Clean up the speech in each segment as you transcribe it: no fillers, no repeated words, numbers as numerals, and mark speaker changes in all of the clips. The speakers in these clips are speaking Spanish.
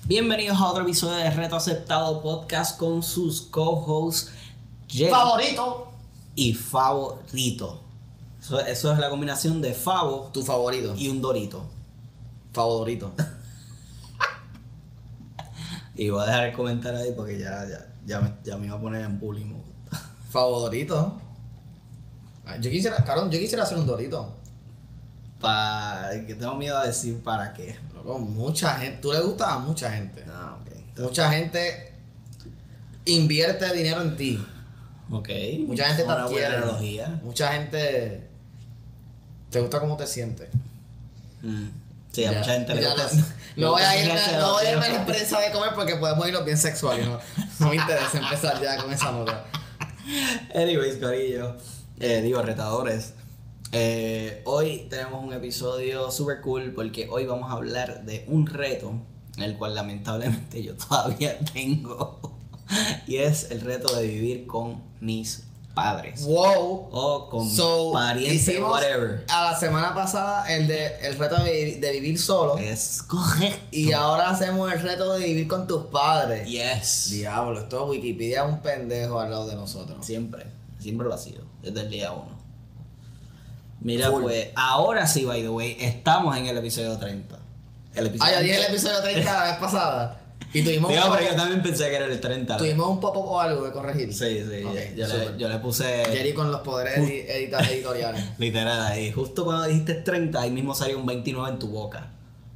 Speaker 1: Bienvenidos a otro episodio de Reto Aceptado Podcast con sus co-hosts Jerry
Speaker 2: Favorito.
Speaker 1: y Favorito. Eso es la combinación de Favo
Speaker 2: Tu favorito.
Speaker 1: y un Dorito.
Speaker 2: Favorito.
Speaker 1: Y voy a dejar el comentario ahí porque ya me iba a poner en bullying.
Speaker 2: Favorito. Yo quisiera hacer un dorito.
Speaker 1: Que tengo miedo a decir para qué.
Speaker 2: Loco, mucha gente. Tú le gustas a mucha gente.
Speaker 1: Ah, ok.
Speaker 2: Mucha gente invierte dinero en ti.
Speaker 1: Ok.
Speaker 2: Mucha gente te
Speaker 1: Una buena
Speaker 2: adquiere.
Speaker 1: analogía.
Speaker 2: Mucha gente te gusta cómo te sientes.
Speaker 1: Sí, a
Speaker 2: Ya,
Speaker 1: mucha gente le
Speaker 2: ya
Speaker 1: gusta.
Speaker 2: no voy a irme
Speaker 1: no
Speaker 2: a la experiencia de comer porque podemos irnos bien sexuales. No me interesa empezar ya con esa nota.
Speaker 1: Anyways, corillo, retadores. Hoy tenemos un episodio super cool porque hoy vamos a hablar de un reto, el cual lamentablemente yo todavía tengo. Y es el reto de vivir con mis padres.
Speaker 2: Wow.
Speaker 1: O con parientes,
Speaker 2: hicimos
Speaker 1: whatever.
Speaker 2: a la semana pasada el reto de vivir solo.
Speaker 1: Es correcto.
Speaker 2: Y ahora hacemos el reto de vivir con tus padres.
Speaker 1: Yes.
Speaker 2: Diablo, esto Wikipedia es un pendejo al lado de nosotros.
Speaker 1: Siempre lo ha sido, desde el día 1. Mira,
Speaker 2: Full.
Speaker 1: pues, ahora sí, by the way, estamos en el episodio 30.
Speaker 2: Ya dije el episodio 30 la vez pasada. Y tuvimos
Speaker 1: Digo,
Speaker 2: un
Speaker 1: pero yo
Speaker 2: pop-up.
Speaker 1: también pensé que era el 30.
Speaker 2: Tuvimos un pop-up o algo de corregir.
Speaker 1: Sí,
Speaker 2: Ok,
Speaker 1: yo le puse
Speaker 2: Jerry con los poderes editoriales.
Speaker 1: literal ahí. Justo cuando dijiste 30, ahí mismo salió un 29 en tu boca.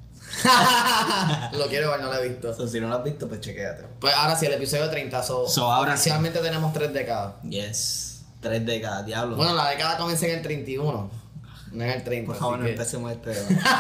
Speaker 2: Lo quiero ver, no lo he visto.
Speaker 1: So, si no lo has visto, pues chequéate.
Speaker 2: Pues ahora sí, el episodio 30.
Speaker 1: Ahora
Speaker 2: oficialmente tenemos 3 décadas.
Speaker 1: Yes. 3 décadas, diablo.
Speaker 2: Bueno, la década comienza en el 31. No en el 30.
Speaker 1: por favor,
Speaker 2: así
Speaker 1: no
Speaker 2: que-
Speaker 1: empecemos este.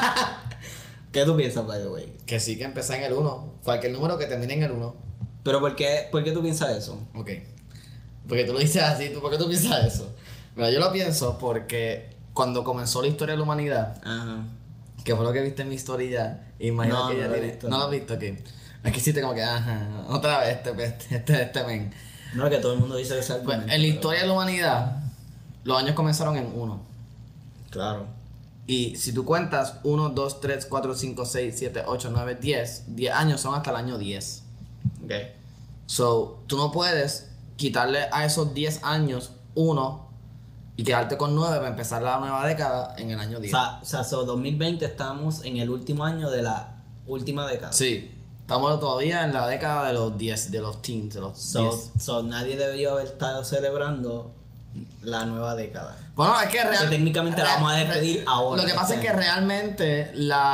Speaker 1: ¿Qué tú piensas, by the way?
Speaker 2: Que sí que empieza en el 1. Cualquier número que termine en el 1.
Speaker 1: Pero ¿por qué tú piensas eso?
Speaker 2: Ok. Porque tú lo dices así, ¿por qué tú piensas eso? Mira, yo lo pienso porque cuando comenzó la historia de la humanidad,
Speaker 1: Ajá.
Speaker 2: que fue lo que viste en mi historia ya, imagino
Speaker 1: No,
Speaker 2: que
Speaker 1: no
Speaker 2: ya
Speaker 1: lo he
Speaker 2: tiene.
Speaker 1: visto,
Speaker 2: ¿No
Speaker 1: no.
Speaker 2: lo has visto? Ok. Aquí hiciste como que, ajá, otra vez este men.
Speaker 1: No, que todo el mundo dice que es
Speaker 2: Pues en la historia de la humanidad, los años comenzaron en 1.
Speaker 1: Claro.
Speaker 2: Y si tú cuentas 1, 2, 3, 4, 5, 6, 7, 8, 9, 10 años son hasta el año 10.
Speaker 1: Ok.
Speaker 2: So, tú no puedes quitarle a esos 10 años 1 y quedarte con 9 para empezar la nueva década en el año 10.
Speaker 1: O sea, 2020 estamos en el último año de la última década.
Speaker 2: Sí, estamos todavía en la década de los 10, de los teens, de los 10.
Speaker 1: So, nadie debería haber estado celebrando la nueva década.
Speaker 2: Bueno, es que
Speaker 1: técnicamente la vamos a despedir ahora.
Speaker 2: Lo que pasa es que realmente,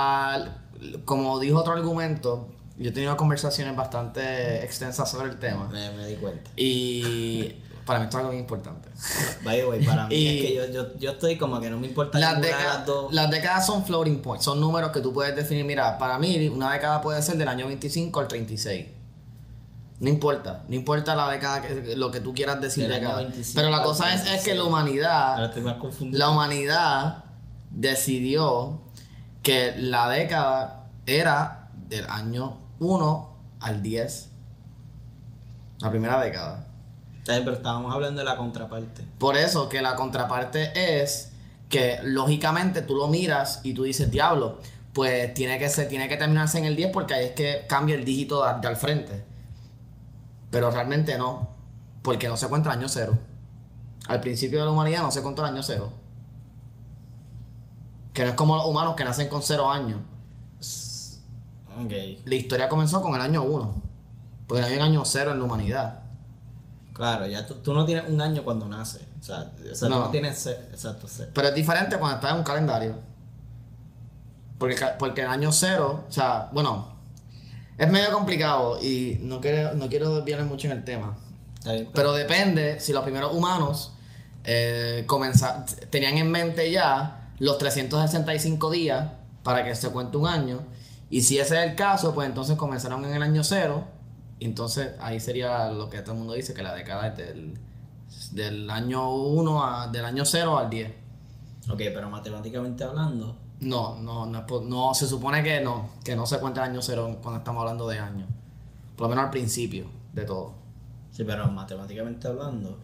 Speaker 2: como dijo otro argumento, yo he tenido conversaciones bastante extensas sobre el tema.
Speaker 1: Me di cuenta.
Speaker 2: Y para mí esto es algo bien importante.
Speaker 1: By the way, para mí
Speaker 2: Y-
Speaker 1: es que yo estoy como que no me importa
Speaker 2: Las
Speaker 1: ninguna de las dos.
Speaker 2: décadas son floating points, son números que tú puedes definir. Mira, para mí una década puede ser del año 25 al 36. No importa la década, lo que tú quieras decir
Speaker 1: Del año
Speaker 2: década.
Speaker 1: 25
Speaker 2: Pero la
Speaker 1: al
Speaker 2: cosa es que
Speaker 1: 36.
Speaker 2: la
Speaker 1: Ahora
Speaker 2: humanidad,
Speaker 1: estoy más confundido.
Speaker 2: la humanidad decidió que la década era del año 1 al 10. La primera década.
Speaker 1: Pero estábamos hablando de la contraparte.
Speaker 2: Por eso que la contraparte es que lógicamente tú lo miras y tú dices, diablo, pues tiene que terminarse en el 10 porque ahí es que cambia el dígito de al frente. Pero realmente no, porque no se cuenta el año 0. Al principio de la humanidad no se contó el año 0. Que no es como los humanos que nacen con 0 años.
Speaker 1: Ok.
Speaker 2: La historia comenzó con el año 1. Porque no hay un año 0 en la humanidad.
Speaker 1: Claro, ya tú no tienes un año cuando naces. O sea tú
Speaker 2: No.
Speaker 1: no tienes. Exacto.
Speaker 2: Pero es diferente cuando estás en un calendario. Porque el año 0, o sea, bueno, es medio complicado y no quiero desviarme mucho en el tema.
Speaker 1: Está bien,
Speaker 2: Pero depende si los primeros humanos tenían en mente ya los 365 días para que se cuente un año. Y si ese es el caso, pues entonces comenzaron en el año 0. Y entonces ahí sería lo que todo el mundo dice, que la década es del año 1 del año 0 al 10.
Speaker 1: Ok, pero matemáticamente hablando.
Speaker 2: No, se supone que no se cuenta el año 0 cuando estamos hablando de años. Por lo menos al principio de todo.
Speaker 1: Sí, pero matemáticamente hablando.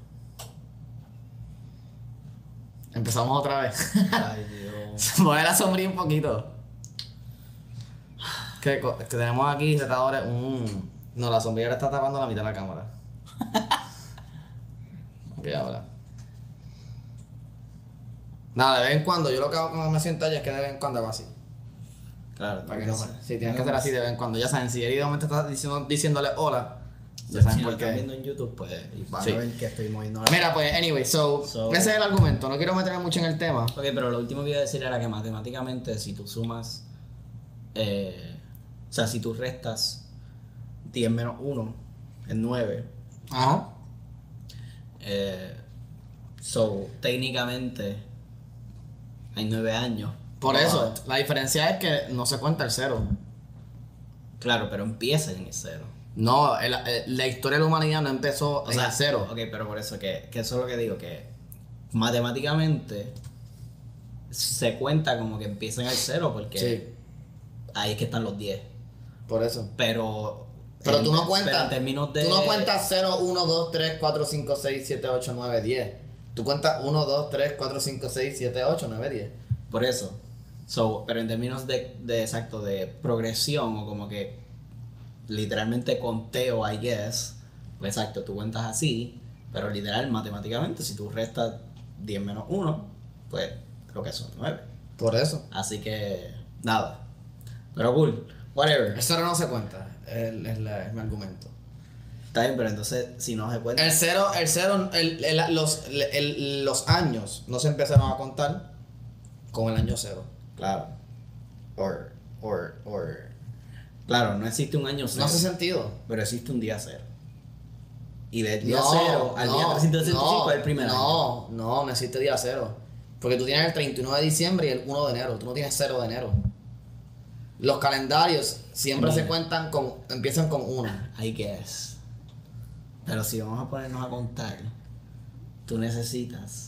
Speaker 2: Empezamos otra vez.
Speaker 1: Ay, Dios.
Speaker 2: Mover la sombría un poquito. Que tenemos aquí retadores, no, la sombrilla está tapando la mitad de la cámara. Ok, ahora. Nada, de vez en cuando, yo lo que hago cuando me siento allá es que de vez en cuando hago así.
Speaker 1: Claro,
Speaker 2: Para que no sí, tienes que hacer así de vez en cuando. Ya saben, si Eri de momento está diciéndole hola, ya saben
Speaker 1: si
Speaker 2: por
Speaker 1: lo están
Speaker 2: qué.
Speaker 1: viendo en YouTube, pues van
Speaker 2: Sí.
Speaker 1: a ver que estoy moviendo la...
Speaker 2: Mira, pues, anyway, ese es el argumento. No quiero meterme mucho en el tema.
Speaker 1: Ok, pero lo último que iba a decir era que matemáticamente si tú sumas, o sea, si tú restas 10 menos 1 es 9.
Speaker 2: Ajá.
Speaker 1: So, técnicamente hay 9 años.
Speaker 2: Por eso, la diferencia es que no se cuenta el cero.
Speaker 1: Claro, pero empieza en el 0.
Speaker 2: No, la historia de la humanidad no empezó en el cero.
Speaker 1: Ok, pero por eso que eso es lo que digo, que matemáticamente se cuenta como que empieza en el 0 porque
Speaker 2: Sí,
Speaker 1: ahí es que están los 10.
Speaker 2: por eso.
Speaker 1: Pero
Speaker 2: Pero tú no cuentas.
Speaker 1: pero en términos de...
Speaker 2: Tú no cuentas 0, 1, 2, 3, 4, 5, 6, 7, 8, 9, 10. Tú cuentas 1, 2, 3, 4, 5, 6, 7, 8, 9, 10.
Speaker 1: Por eso. So, pero en términos de exacto, de progresión o como que literalmente conteo, I guess, pues exacto, tú cuentas así, pero literal, matemáticamente, si tú restas 10 menos 1, pues creo que son 9.
Speaker 2: Por eso.
Speaker 1: Así que, nada. Pero cool, whatever.
Speaker 2: El cero no se cuenta, es mi argumento.
Speaker 1: Está bien, pero entonces, si no se cuenta...
Speaker 2: El cero, los años no se empezaron a contar con el año cero.
Speaker 1: Claro. Claro, no existe un año 0.
Speaker 2: No hace sentido.
Speaker 1: Pero existe un día 0. Y del día 0 al día 365 es el primer año.
Speaker 2: No existe día cero. Porque tú tienes el 31 de diciembre y el 1 de enero. Tú no tienes 0 de enero. Los calendarios siempre se cuentan empiezan con 1.
Speaker 1: I guess. Pero si vamos a ponernos a contar, tú necesitas...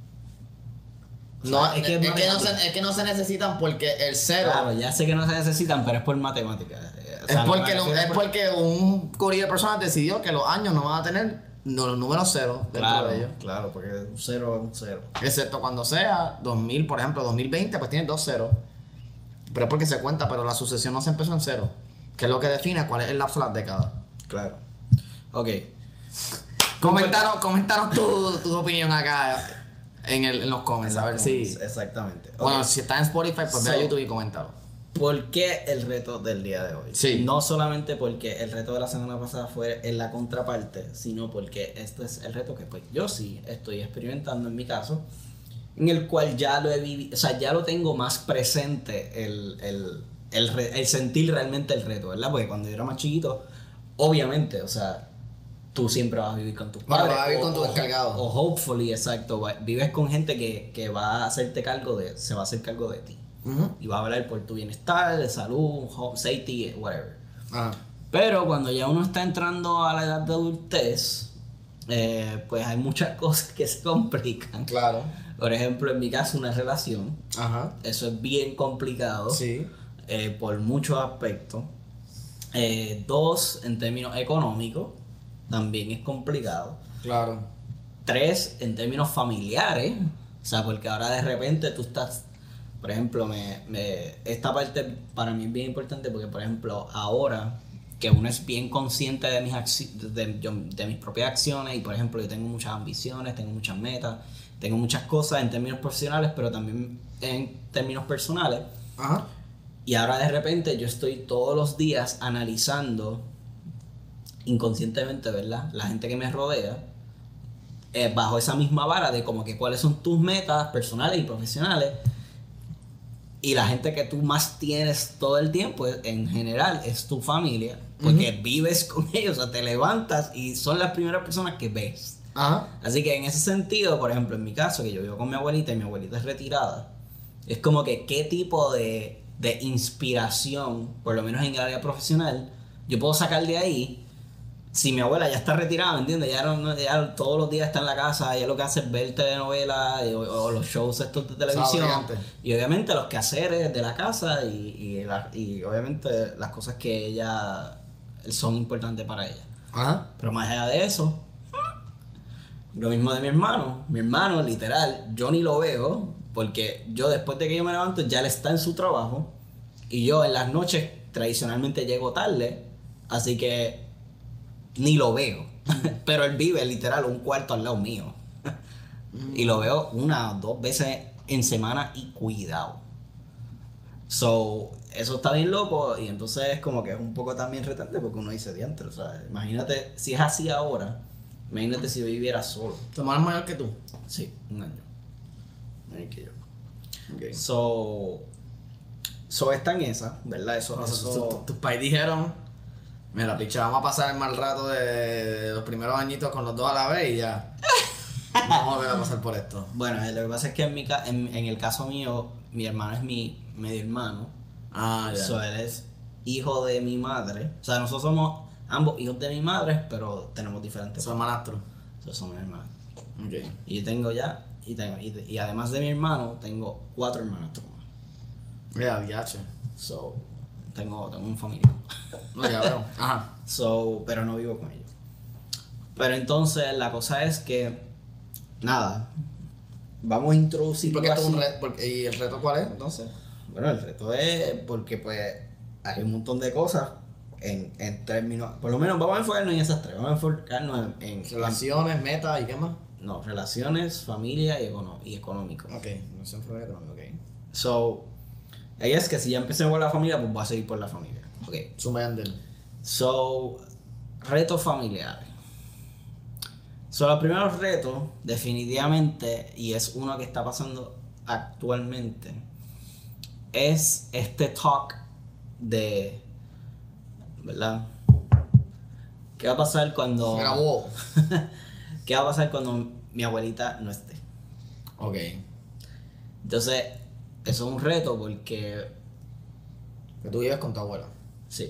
Speaker 2: No, es que no se necesitan porque el 0...
Speaker 1: Claro, ya sé que no se necesitan, pero es por matemáticas. O sea,
Speaker 2: es porque un corillo de personas decidió que los años no van a tener los números 0 dentro de ellos.
Speaker 1: Claro, porque un 0 es un 0.
Speaker 2: Excepto cuando sea 2000, por ejemplo, 2020, pues tiene 2 ceros. Pero es porque se cuenta, pero la sucesión no se empezó en 0. Que es lo que define cuál es el lapso de las décadas.
Speaker 1: Claro. Ok.
Speaker 2: Comentaron tu opinión acá en los comments, a ver si...
Speaker 1: Exactamente.
Speaker 2: Bueno,
Speaker 1: Ok.
Speaker 2: si estás en Spotify, pues ve a
Speaker 1: So,
Speaker 2: YouTube y coméntalo.
Speaker 1: ¿Por qué el reto del día de hoy?
Speaker 2: Sí.
Speaker 1: No solamente porque el reto de la semana pasada fue en la contraparte, sino porque este es el reto que pues yo sí estoy experimentando en mi caso, en el cual ya lo he vivido, o sea, ya lo tengo más presente el sentir realmente el reto, ¿verdad? Porque cuando yo era más chiquito, obviamente, o sea, tú siempre vas a vivir con tus padres.
Speaker 2: Vas a vivir con tus encargados.
Speaker 1: O hopefully, exacto, vives con gente que va a hacerte cargo se va a hacer cargo de ti. Y va a hablar por tu bienestar, de salud, home, safety, whatever.
Speaker 2: Ajá.
Speaker 1: Pero cuando ya uno está entrando a la edad de adultez, pues hay muchas cosas que se complican.
Speaker 2: Claro.
Speaker 1: Por ejemplo, en mi caso, una relación.
Speaker 2: Ajá.
Speaker 1: Eso es bien complicado.
Speaker 2: Sí.
Speaker 1: Por muchos aspectos. 2, en términos económicos, también es complicado.
Speaker 2: Claro.
Speaker 1: 3, en términos familiares. O sea, porque ahora de repente tú estás... Por ejemplo, esta parte para mí es bien importante porque, por ejemplo, ahora que uno es bien consciente de de mis propias acciones y, por ejemplo, yo tengo muchas ambiciones, tengo muchas metas, tengo muchas cosas en términos profesionales, pero también en términos personales.
Speaker 2: Ajá.
Speaker 1: Y ahora de repente yo estoy todos los días analizando inconscientemente, ¿verdad? La gente que me rodea, bajo esa misma vara de como que cuáles son tus metas personales y profesionales. Y la gente que tú más tienes todo el tiempo, en general, es tu familia. Porque vives con ellos, o sea, te levantas y son las primeras personas que ves.
Speaker 2: Ajá.
Speaker 1: Así que en ese sentido, por ejemplo, en mi caso, que yo vivo con mi abuelita y mi abuelita es retirada, es como que qué tipo de inspiración, por lo menos en el área profesional, yo puedo sacar de ahí. Si mi abuela ya está retirada, ¿me entiendes? Ya todos los días está en la casa, ella lo que hace es ver telenovelas o los shows estos de televisión. Y obviamente los quehaceres de la casa y obviamente las cosas que ella son importantes para ella.
Speaker 2: Ajá.
Speaker 1: Pero más allá de eso, lo mismo de mi hermano. Mi hermano, literal, yo ni lo veo porque yo después de que yo me levanto ya él está en su trabajo y yo en las noches tradicionalmente llego tarde, así que ni lo veo. Pero él vive literal un cuarto al lado mío. Y lo veo 1 o 2 veces en semana y cuidado. So, eso está bien loco y entonces es como que es un poco también retante porque uno dice diantre, o sea, imagínate, si es así ahora, imagínate si yo viviera solo.
Speaker 2: ¿Tu hermano es mayor que tú?
Speaker 1: Sí, 1 año. Mayor que yo.
Speaker 2: Okay.
Speaker 1: So está en esa, ¿verdad?
Speaker 2: Tus pais dijeron, mira, picha, vamos a pasar el mal rato de los primeros añitos con los dos a la vez y ya. Vamos a volver a pasar por esto.
Speaker 1: Bueno, lo que pasa es que en el caso mío, mi hermano es mi medio hermano.
Speaker 2: Ah, ya.
Speaker 1: So, él es hijo de mi madre. O sea, nosotros somos ambos hijos de mi madre, pero tenemos diferentes.
Speaker 2: Su hermanastro.
Speaker 1: Somos hermanos.
Speaker 2: Ok.
Speaker 1: Y yo tengo ya, y además de mi hermano, tengo 4 hermanos más.
Speaker 2: Mira, viaje.
Speaker 1: So, tengo un familiar.
Speaker 2: No, ya veo. Ajá.
Speaker 1: So, pero no vivo con ellos. Pero entonces la cosa es que, nada, vamos a introducir.
Speaker 2: ¿Por qué esto es un reto? ¿Y el reto cuál es entonces?
Speaker 1: Bueno, el reto es porque pues hay un montón de cosas en términos, por lo menos vamos a enfocarnos en esas 3, vamos a enfocarnos en
Speaker 2: Relaciones, metas y qué más.
Speaker 1: no, relaciones, familia y económico.
Speaker 2: Ok, no se enfoca económico, ok.
Speaker 1: So, ahí es que si ya empecé por la familia, pues voy a seguir por la familia. Ok.
Speaker 2: Suma y andel.
Speaker 1: So, retos familiares. So, los primeros retos, definitivamente, y es uno que está pasando actualmente, es este talk de, ¿verdad? ¿Qué va a pasar cuando...
Speaker 2: Se grabó.
Speaker 1: ¿Qué va a pasar cuando mi abuelita no esté?
Speaker 2: Ok.
Speaker 1: Entonces, eso es un reto porque...
Speaker 2: Que tú vives con tu abuela.
Speaker 1: Sí.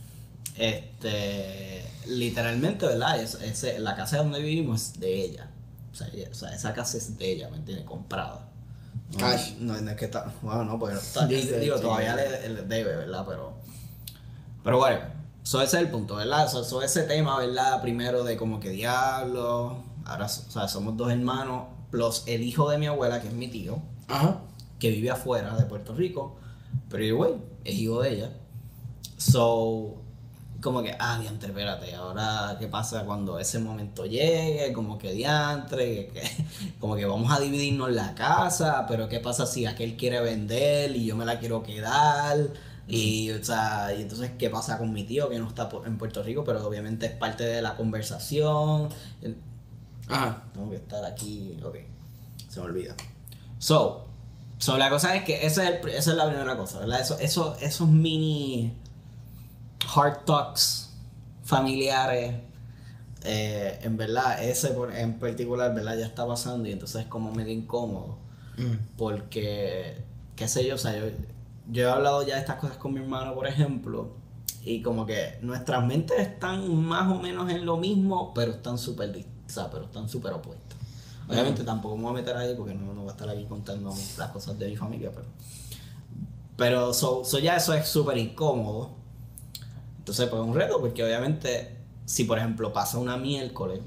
Speaker 1: Literalmente, ¿verdad? La casa donde vivimos es de ella. O sea, esa casa es de ella, ¿me entiendes? Comprada.
Speaker 2: Cash.
Speaker 1: No es que está... Bueno, no, pues digo, todavía le debe, ¿verdad? Pero bueno, ese es el punto, ¿verdad? So, ese tema, ¿verdad? Primero de como que diablo. Ahora, o sea, somos 2 hermanos, plus el hijo de mi abuela, que es mi tío,
Speaker 2: Ajá.
Speaker 1: que vive afuera de Puerto Rico, pero güey, es hijo de ella. So, como que, diantre, espérate, ahora qué pasa cuando ese momento llegue, como que diantre, como que vamos a dividirnos la casa, pero qué pasa si aquel quiere vender y yo me la quiero quedar, y, o sea, y entonces qué pasa con mi tío que no está en Puerto Rico, pero obviamente es parte de la conversación.
Speaker 2: Ajá.
Speaker 1: Tengo que estar aquí, ok, se me olvida. So la cosa es que esa es la primera cosa, ¿verdad? Esos mini hard talks familiares, en verdad, en particular, ¿verdad? Ya está pasando y entonces es como medio incómodo. Porque, qué sé yo, o sea, yo he hablado ya de estas cosas con mi hermano, por ejemplo, y como que nuestras mentes están más o menos en lo mismo, pero están súper opuestas. Obviamente tampoco me voy a meter ahí porque no voy a estar aquí contando las cosas de mi familia, pero ya eso es súper incómodo. Entonces pues es un reto porque obviamente si por ejemplo pasa una miércoles,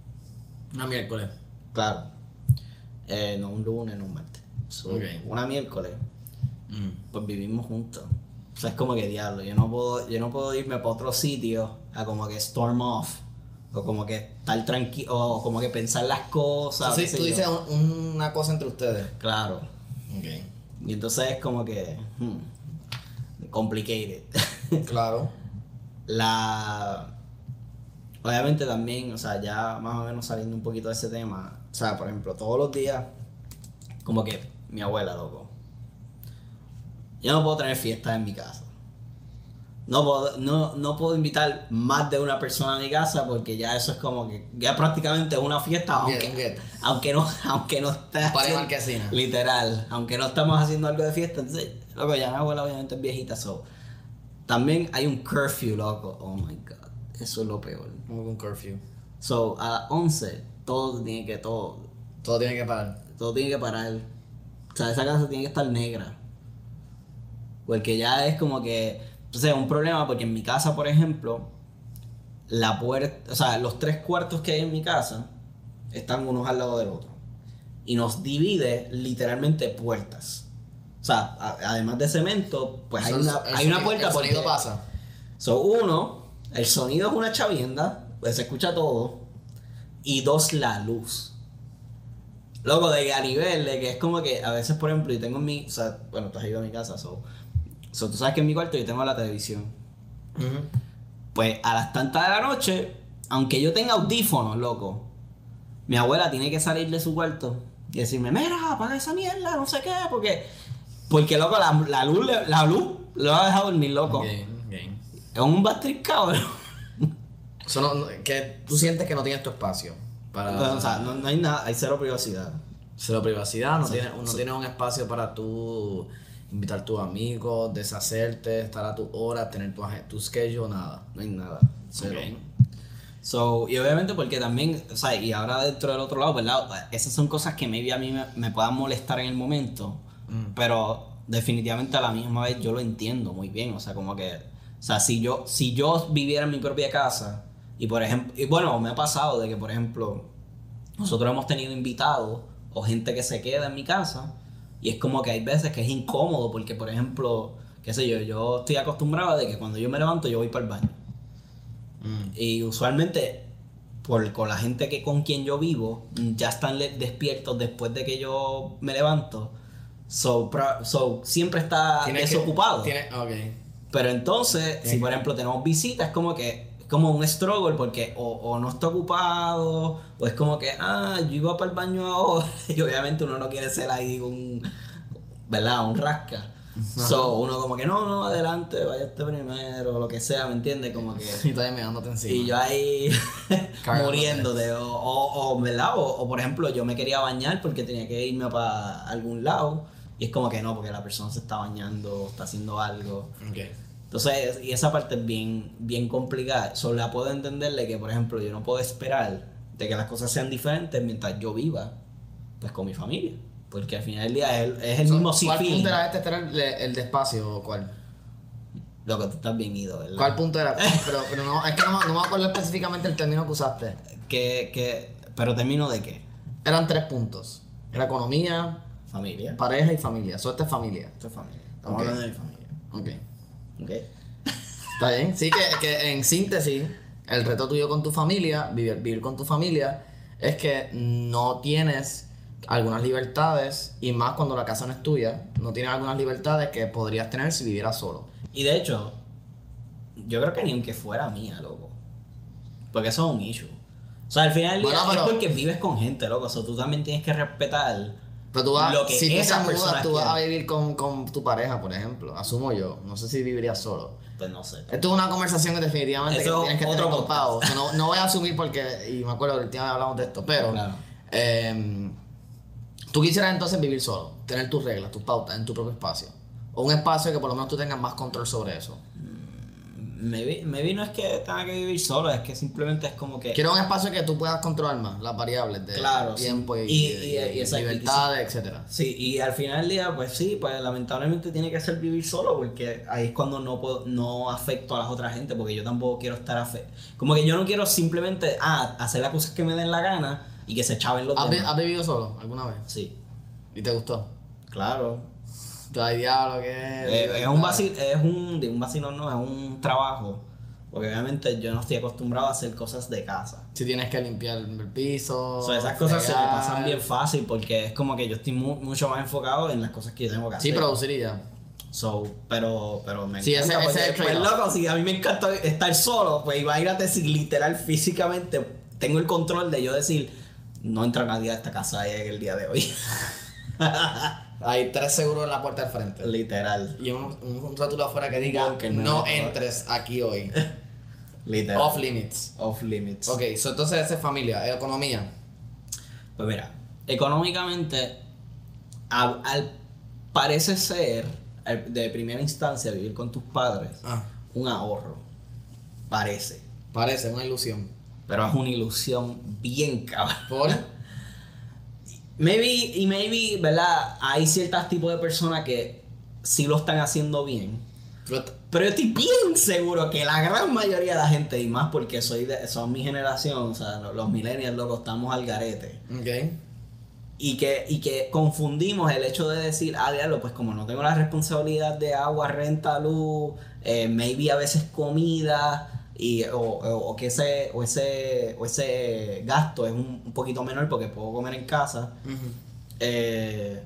Speaker 1: claro, no un lunes, no un martes,
Speaker 2: Okay.
Speaker 1: Una miércoles, pues vivimos juntos. O sea, es como que diablo, yo no puedo irme para otro sitio a como que storm off, o como que estar tranquilo, o como que pensar las cosas.
Speaker 2: Sí, tú dices una cosa entre ustedes.
Speaker 1: Claro.
Speaker 2: Ok.
Speaker 1: Y entonces es como que complicated.
Speaker 2: Claro.
Speaker 1: Obviamente también, o sea, ya más o menos saliendo un poquito de ese tema, o sea, por ejemplo, todos los días, como que mi abuela, loco, yo no puedo tener fiestas en mi casa. No puedo invitar más de una persona a mi casa porque ya eso es como que ya prácticamente es una fiesta, aunque no esté
Speaker 2: haciendo, marquesina.
Speaker 1: Literal, aunque no estamos haciendo algo de fiesta, entonces, loco, ya mi abuela obviamente es viejita, también hay un curfew, loco. Oh my god, eso es lo peor.
Speaker 2: Como un curfew.
Speaker 1: A las 11 todo tiene que parar. Todo tiene que parar. O sea, esa casa tiene que estar negra. Porque ya es como que, entonces es un problema porque en mi casa, por ejemplo, la puerta, o sea, los 3 cuartos que hay en mi casa están unos al lado del otro. Y nos divide literalmente puertas. O sea, además de cemento, pues hay una puerta.
Speaker 2: El sonido
Speaker 1: porque
Speaker 2: pasa.
Speaker 1: uno, el sonido es una chavienda, pues se escucha todo. Y dos, la luz. Loco, de que a nivel de que es como que a veces, por ejemplo, yo tengo en mi, o sea, bueno, tú has ido a mi casa, so tú sabes que en mi cuarto yo tengo la televisión. Pues a las tantas de la noche, aunque yo tenga audífonos, loco, mi abuela tiene que salir de su cuarto y decirme, mira, apaga esa mierda, no sé qué, porque loco, la luz lo va a dejar dormir, loco.
Speaker 2: Okay.
Speaker 1: Es un bastriz, cabrón.
Speaker 2: Que tú sientes que no tienes tu espacio.
Speaker 1: O sea, no hay nada, hay cero privacidad.
Speaker 2: Cero privacidad, no tienes un espacio para tú invitar a tus amigos, deshacerte, estar a tu hora, tener tu schedule, nada.
Speaker 1: No hay nada. Cero.
Speaker 2: Okay.
Speaker 1: Y obviamente porque también, o sea, y ahora dentro del otro lado, ¿verdad? Esas son cosas que maybe a mí me puedan molestar en el momento, pero definitivamente a la misma vez yo lo entiendo muy bien, o sea, como que, o sea, si yo viviera en mi propia casa, y por ejemplo, y bueno, me ha pasado de que, por ejemplo, nosotros hemos tenido invitados o gente que se queda en mi casa, y es como que hay veces que es incómodo porque, por ejemplo, qué sé yo estoy acostumbrado de que cuando yo me levanto yo voy para el baño. Y usualmente con la gente con quien yo vivo ya están despiertos después de que yo me levanto, so siempre está desocupado. Pero entonces si por ejemplo tenemos visitas, es como un struggle porque o no está ocupado o es como que yo iba para el baño ahora y obviamente uno no quiere ser ahí ¿verdad? Un rasca. So, uno como que no, adelante, vaya este primero, lo que sea, ¿me entiendes? Como que...
Speaker 2: Y todavía mirándote encima.
Speaker 1: Y yo ahí muriéndote, ¿verdad? O por ejemplo, yo me quería bañar porque tenía que irme para algún lado y es como que no, porque la persona se está bañando, está haciendo algo.
Speaker 2: Okay.
Speaker 1: Entonces, y esa parte es bien complicada. Solo la puedo entenderle que, por ejemplo, yo no puedo esperar de que las cosas sean diferentes mientras yo viva, pues con mi familia. Porque al final del día es el mismo
Speaker 2: ¿Cuál
Speaker 1: feeling.
Speaker 2: punto era estar el de espacio o cuál?
Speaker 1: Lo que tú estás bien ido, ¿verdad?
Speaker 2: ¿Cuál punto era? Pero no, es que no me acuerdo específicamente el término que usaste.
Speaker 1: ¿Pero término de qué?
Speaker 2: Eran 3 puntos. Era economía,
Speaker 1: Familia.
Speaker 2: pareja y familia. Esto es familia.
Speaker 1: Esto es familia. Estamos hablando de mi familia.
Speaker 2: Ok.
Speaker 1: ¿Ok?
Speaker 2: Está bien. Sí, que en síntesis, el reto tuyo con tu familia, vivir con tu familia, es que no tienes algunas libertades, y más cuando la casa no es tuya, no tienes algunas libertades que podrías tener si vivieras solo.
Speaker 1: Y de hecho, yo creo que ni aunque fuera mía, loco. Porque eso es un issue. O sea, al final del día es porque vives con gente, loco. O sea, tú también tienes que respetar
Speaker 2: pero tú vas,
Speaker 1: lo que
Speaker 2: si
Speaker 1: esa
Speaker 2: tú te
Speaker 1: persona
Speaker 2: mudas, tú
Speaker 1: quiere.
Speaker 2: vas a vivir con tu pareja, por ejemplo. Asumo yo. No sé si vivirías solo.
Speaker 1: Pues no sé.
Speaker 2: Esto es una conversación que definitivamente
Speaker 1: Eso
Speaker 2: que tienes que
Speaker 1: otro
Speaker 2: tener con Pau.
Speaker 1: podcast.
Speaker 2: O sea, no voy a asumir porque, y me acuerdo que el última vez hablamos de esto, pero
Speaker 1: Claro.
Speaker 2: tú quisieras entonces vivir solo, tener tus reglas, tus pautas en tu propio espacio. O un espacio que por lo menos tú tengas más control sobre eso.
Speaker 1: Maybe no es que tenga que vivir solo, es que simplemente es como que...
Speaker 2: Quiero un espacio que tú puedas controlar más, las variables de tiempo
Speaker 1: y
Speaker 2: libertades, etcétera.
Speaker 1: Sí, y al final del día, pues sí, pues lamentablemente tiene que ser vivir solo, porque ahí es cuando no afecto a las otras gente, porque yo tampoco quiero estar como que yo no quiero simplemente hacer las cosas que me den la gana y que se chaven los demás.
Speaker 2: ¿Has vivido solo alguna vez?
Speaker 1: Sí,
Speaker 2: ¿Y te gustó?
Speaker 1: claro.
Speaker 2: Ay, diablo, ¿qué?
Speaker 1: Es un vacilón, no, es un trabajo. Porque obviamente yo no estoy acostumbrado a hacer cosas de casa.
Speaker 2: Si tienes que limpiar el piso.
Speaker 1: O sea, esas cosas se me
Speaker 2: fregar.
Speaker 1: pasan bien fácil porque es como que yo estoy mucho más enfocado en las cosas que yo tengo que hacer.
Speaker 2: Sí, producir y ya.
Speaker 1: Pero me
Speaker 2: Sí,
Speaker 1: encanta.
Speaker 2: ese
Speaker 1: Porque,
Speaker 2: es el
Speaker 1: pues,
Speaker 2: trade-off.
Speaker 1: loco, si a mí me encanta estar solo, pues imagínate si literal físicamente tengo el control de yo decir, no entra nadie a esta casa en el día de hoy.
Speaker 2: Hay 3 seguros en la puerta del frente.
Speaker 1: Literal.
Speaker 2: Y un rótulo afuera que diga
Speaker 1: Que
Speaker 2: no
Speaker 1: no
Speaker 2: entres aquí hoy.
Speaker 1: Literal.
Speaker 2: Off limits.
Speaker 1: Off limits.
Speaker 2: Ok, entonces esa es familia, economía.
Speaker 1: Pues mira, económicamente, parece ser, de primera instancia, vivir con tus padres, un ahorro. Parece.
Speaker 2: Parece una ilusión.
Speaker 1: Pero es una ilusión bien cabrón.
Speaker 2: ¿Por?
Speaker 1: Maybe, ¿verdad? Hay ciertos tipos de personas que sí lo están haciendo bien. Pero yo estoy bien seguro que la gran mayoría de la gente, y más porque son mi generación, o sea, los millennials, loco, estamos al garete.
Speaker 2: Ok.
Speaker 1: y que confundimos el hecho de decir, diablo, pues como no tengo la responsabilidad de agua, renta, luz, maybe a veces comida, o que ese gasto es un poquito menor porque puedo comer en casa. eh,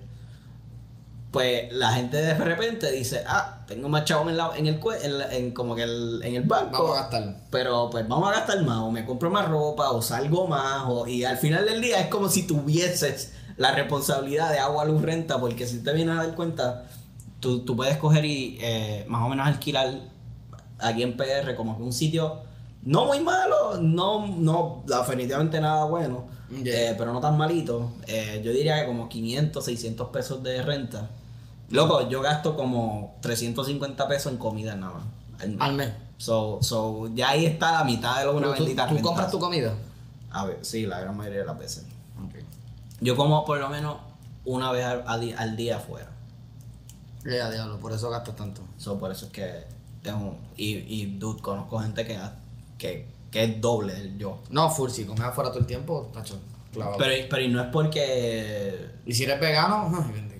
Speaker 1: pues la gente de repente dice, tengo más chavos como que en el banco.
Speaker 2: Vamos a gastar.
Speaker 1: Pero pues vamos a gastar más, o me compro más ropa, o salgo más, y al final del día es como si tuvieses la responsabilidad de agua, luz, renta, porque si te vienes a dar cuenta, tú puedes coger y más o menos alquilar aquí en PR como que un sitio no muy malo, no definitivamente nada bueno,
Speaker 2: Yeah.
Speaker 1: pero no tan malito. Yo diría que como 500, 600 pesos de renta. Loco, yo gasto como 350 pesos en comida nada más.
Speaker 2: Al mes.
Speaker 1: So, ya ahí está la mitad de lo que una
Speaker 2: Pero
Speaker 1: bendita
Speaker 2: ¿Tú
Speaker 1: renta
Speaker 2: compras
Speaker 1: hace.
Speaker 2: tu comida?
Speaker 1: A ver, sí, la gran mayoría de las veces.
Speaker 2: Okay.
Speaker 1: Yo como por lo menos una vez al día afuera.
Speaker 2: Ya, diablo, por eso gastas tanto.
Speaker 1: So, por eso es que dude, conozco gente que es doble del yo.
Speaker 2: No, full, si comes afuera todo el tiempo, tacho, clavado.
Speaker 1: Pero y no es porque...
Speaker 2: Y si eres vegano, ay, bendito.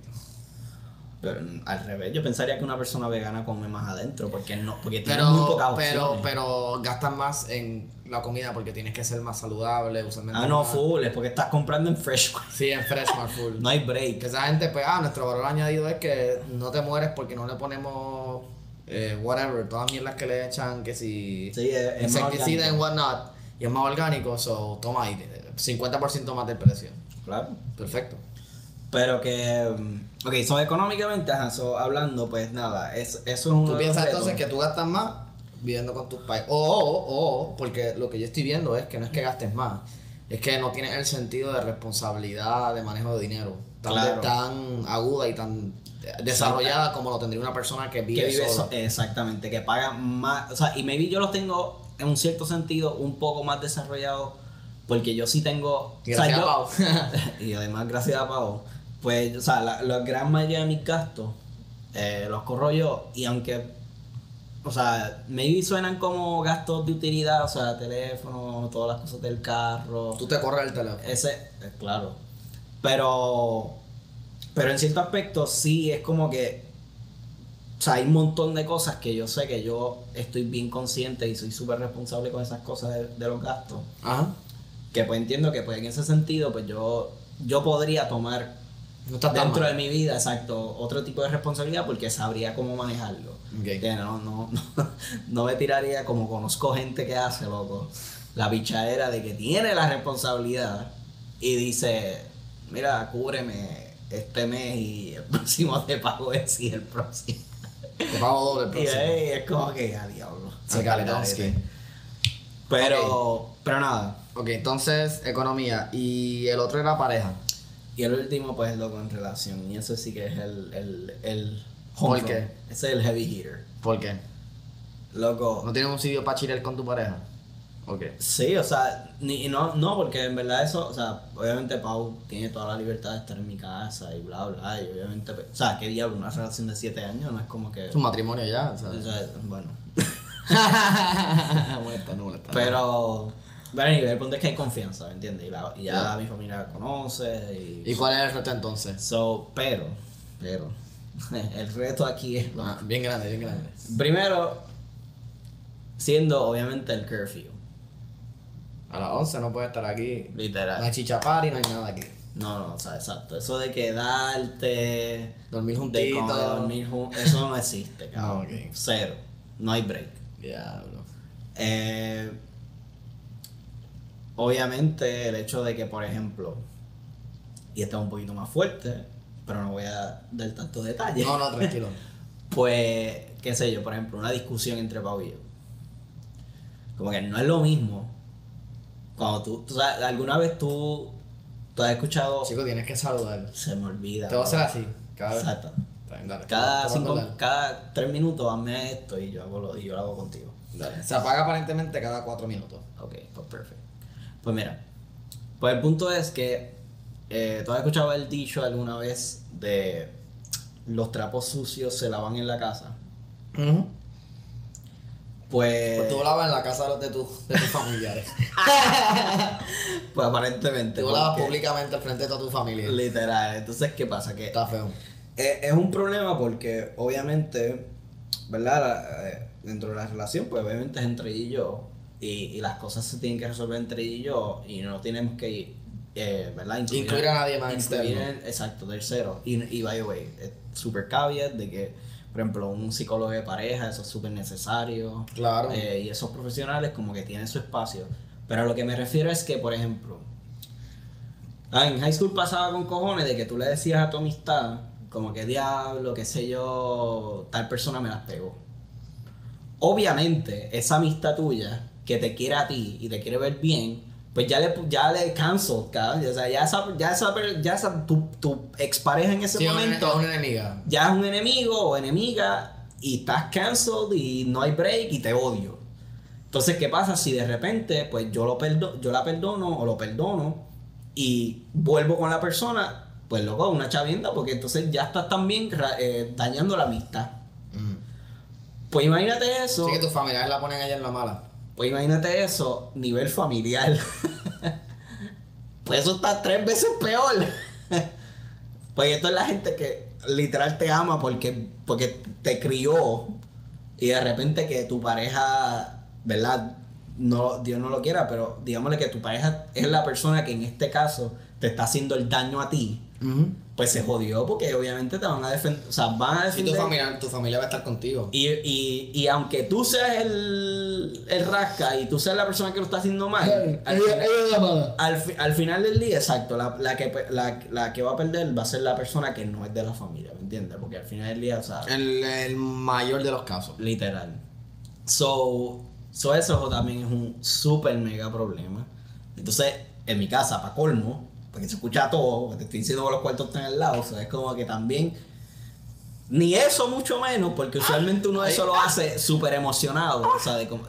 Speaker 1: Pero al revés, yo pensaría que una persona vegana come más adentro, porque tiene
Speaker 2: Pero,
Speaker 1: muy pocas opciones.
Speaker 2: pero gastas más en la comida porque tienes que ser más saludable, usualmente.
Speaker 1: No,
Speaker 2: más-
Speaker 1: full, es porque estás comprando en fresh.
Speaker 2: Sí, en fresh, más full.
Speaker 1: No hay break.
Speaker 2: Que esa gente, pues, nuestro valor añadido es que no te mueres porque no le ponemos, whatever, todas mierdas que le echan, que si
Speaker 1: Sí, es más
Speaker 2: insecticida
Speaker 1: orgánico.
Speaker 2: and whatnot, y es más orgánico, so, toma ahí, 50% más del precio.
Speaker 1: Claro.
Speaker 2: Perfecto.
Speaker 1: Pero que... Ok, económicamente, hablando, pues nada, eso es uno
Speaker 2: Tú
Speaker 1: de los
Speaker 2: piensas
Speaker 1: retos.
Speaker 2: entonces que tú gastas más viviendo con tus pais. O, porque lo que yo estoy viendo es que no es que gastes más, es que no tienes el sentido de responsabilidad de manejo de dinero
Speaker 1: Claro.
Speaker 2: tan aguda y tan desarrollada como lo tendría una persona que vive,
Speaker 1: Que vive
Speaker 2: sola.
Speaker 1: exactamente, que paga más, o sea, y maybe yo los tengo en un cierto sentido un poco más desarrollados porque yo sí tengo,
Speaker 2: Y gracias a Pau.
Speaker 1: y además gracias a Pau, pues, o sea, la gran mayoría de mis gastos los corro yo, y aunque, o sea, maybe suenan como gastos de utilidad, o sea, teléfono, todas las cosas del carro,
Speaker 2: Tú te corres el teléfono.
Speaker 1: claro, pero en cierto aspecto sí es como que, o sea, hay un montón de cosas que yo sé que yo estoy bien consciente y soy súper responsable con esas cosas de los gastos.
Speaker 2: Ajá.
Speaker 1: Que pues entiendo que pues en ese sentido pues yo podría tomar
Speaker 2: No estás tan
Speaker 1: dentro
Speaker 2: mal.
Speaker 1: de mi vida, exacto, otro tipo de responsabilidad porque sabría cómo manejarlo.
Speaker 2: Ok.
Speaker 1: ¿Entiendes? No me tiraría como conozco gente que hace, loco, la bichadera de que tiene la responsabilidad y dice, mira, cúbreme este mes y el próximo te pago ese y el próximo.
Speaker 2: Te pago doble el
Speaker 1: Y
Speaker 2: próximo.
Speaker 1: ahí es como que, diablo.
Speaker 2: Al Galetowski.
Speaker 1: Pero nada.
Speaker 2: Ok, entonces, economía. Y el otro era pareja.
Speaker 1: Y el último, pues, loco, en relación. Y eso sí que es el
Speaker 2: ¿Por
Speaker 1: home
Speaker 2: qué?
Speaker 1: run. Ese es el heavy hitter.
Speaker 2: ¿Por qué?
Speaker 1: Loco.
Speaker 2: ¿No tienes un sitio para chilear con tu pareja? Ok.
Speaker 1: Sí, o sea, no, porque en verdad eso, o sea, obviamente Pau tiene toda la libertad de estar en mi casa y bla, bla, y obviamente, pues, o sea, qué diablo, una relación de 7 años no es como que...
Speaker 2: Es un matrimonio ya,
Speaker 1: o
Speaker 2: ¿sabes?
Speaker 1: sea, bueno.
Speaker 2: No molesta, no molesta.
Speaker 1: Pero, bueno, el punto es que hay confianza, ¿me entiendes? Y ya
Speaker 2: Ya.
Speaker 1: mi familia la conoce
Speaker 2: ¿Y cuál es el reto entonces?
Speaker 1: pero, el reto aquí es,
Speaker 2: Bien grande, bien grande.
Speaker 1: primero, siendo obviamente el curfew,
Speaker 2: A las 11 no puede estar aquí. No
Speaker 1: literal.
Speaker 2: hay chichapari, no hay nada aquí.
Speaker 1: No, o sea, exacto. Eso de quedarte,
Speaker 2: Dormir
Speaker 1: de
Speaker 2: juntito.
Speaker 1: como de dormir eso no existe, cabrón.
Speaker 2: No, ok.
Speaker 1: Cero. No hay break.
Speaker 2: Diablo.
Speaker 1: Obviamente el hecho de que, por ejemplo, y esto es un poquito más fuerte, pero no voy a dar tantos detalles.
Speaker 2: No, no, tranquilo.
Speaker 1: Pues, qué sé yo, por ejemplo, una discusión entre Pau y yo. Como que no es lo mismo. Cuando tú sabes, alguna vez tú has escuchado...
Speaker 2: Chico, tienes que saludar.
Speaker 1: Se me olvida.
Speaker 2: Te voy a hacer
Speaker 1: bro.
Speaker 2: así. Cada vez.
Speaker 1: Exacto.
Speaker 2: Está bien, dale.
Speaker 1: Cada,
Speaker 2: Te voy a acordar.
Speaker 1: cada 3 minutos hazme esto y yo lo hago contigo.
Speaker 2: Dale. Se apaga aparentemente cada 4 minutos.
Speaker 1: Ok, pues perfecto. Pues mira, pues el punto es que tú has escuchado el dicho alguna vez de los trapos sucios se lavan en la casa. Pues
Speaker 2: Tú volabas en la casa de tus familiares.
Speaker 1: pues aparentemente.
Speaker 2: Tú volabas
Speaker 1: porque-
Speaker 2: públicamente al frente de toda tu familia.
Speaker 1: Literal. Entonces, ¿qué pasa? Que
Speaker 2: Está feo.
Speaker 1: es un problema porque obviamente, ¿verdad? Dentro de la relación, pues obviamente es entre ella y yo. Y las cosas se tienen que resolver entre ella y yo. Y no tenemos que, ¿verdad?
Speaker 2: Incluir a nadie más
Speaker 1: incluir
Speaker 2: externo.
Speaker 1: Exacto, tercero. Y by the way, es super caveat de que, por ejemplo, un psicólogo de pareja, eso es súper necesario.
Speaker 2: Claro.
Speaker 1: Y esos profesionales como que tienen su espacio. Pero a lo que me refiero es que, por ejemplo, en high school pasaba con cojones de que tú le decías a tu amistad, como que diablo, qué sé yo, tal persona me las pegó. Obviamente, esa amistad tuya que te quiere a ti y te quiere ver bien, pues ya le cancel, cabrón. O sea, ya esa tu expareja en ese
Speaker 2: Sí,
Speaker 1: momento
Speaker 2: es una enemiga.
Speaker 1: ya es un enemigo o enemiga y estás cancelled y no hay break y te odio. Entonces, ¿qué pasa si de repente pues yo la perdono o lo perdono y vuelvo con la persona? Pues loco, una chavienda porque entonces ya estás también dañando la amistad. Pues imagínate eso.
Speaker 2: Sí, que tus familiares la ponen a ella en la mala.
Speaker 1: Pues imagínate eso, nivel familiar. Pues eso está 3 veces peor. Pues esto es la gente que literal te ama porque te crió y de repente que tu pareja, ¿verdad? No, Dios no lo quiera, pero digámosle que tu pareja es la persona que en este caso te está haciendo el daño a ti. Pues se jodió porque obviamente te van a defender, o sea, van a
Speaker 2: Y
Speaker 1: defender.
Speaker 2: tu familia va a estar contigo.
Speaker 1: Y aunque tú seas el rasca y tú seas la persona que lo está haciendo mal, al final del día, exacto, la que va a perder va a ser la persona que no es de la familia, ¿me entiendes? Porque al final del día, o sea,
Speaker 2: El mayor de los casos.
Speaker 1: literal. So eso también es un súper mega problema. Entonces, en mi casa, para colmo, porque se escucha todo, porque te estoy diciendo que los cuartos están al lado, o sea, es como que también, ni eso mucho menos, porque usualmente uno eso lo hace súper emocionado, o sea, de como...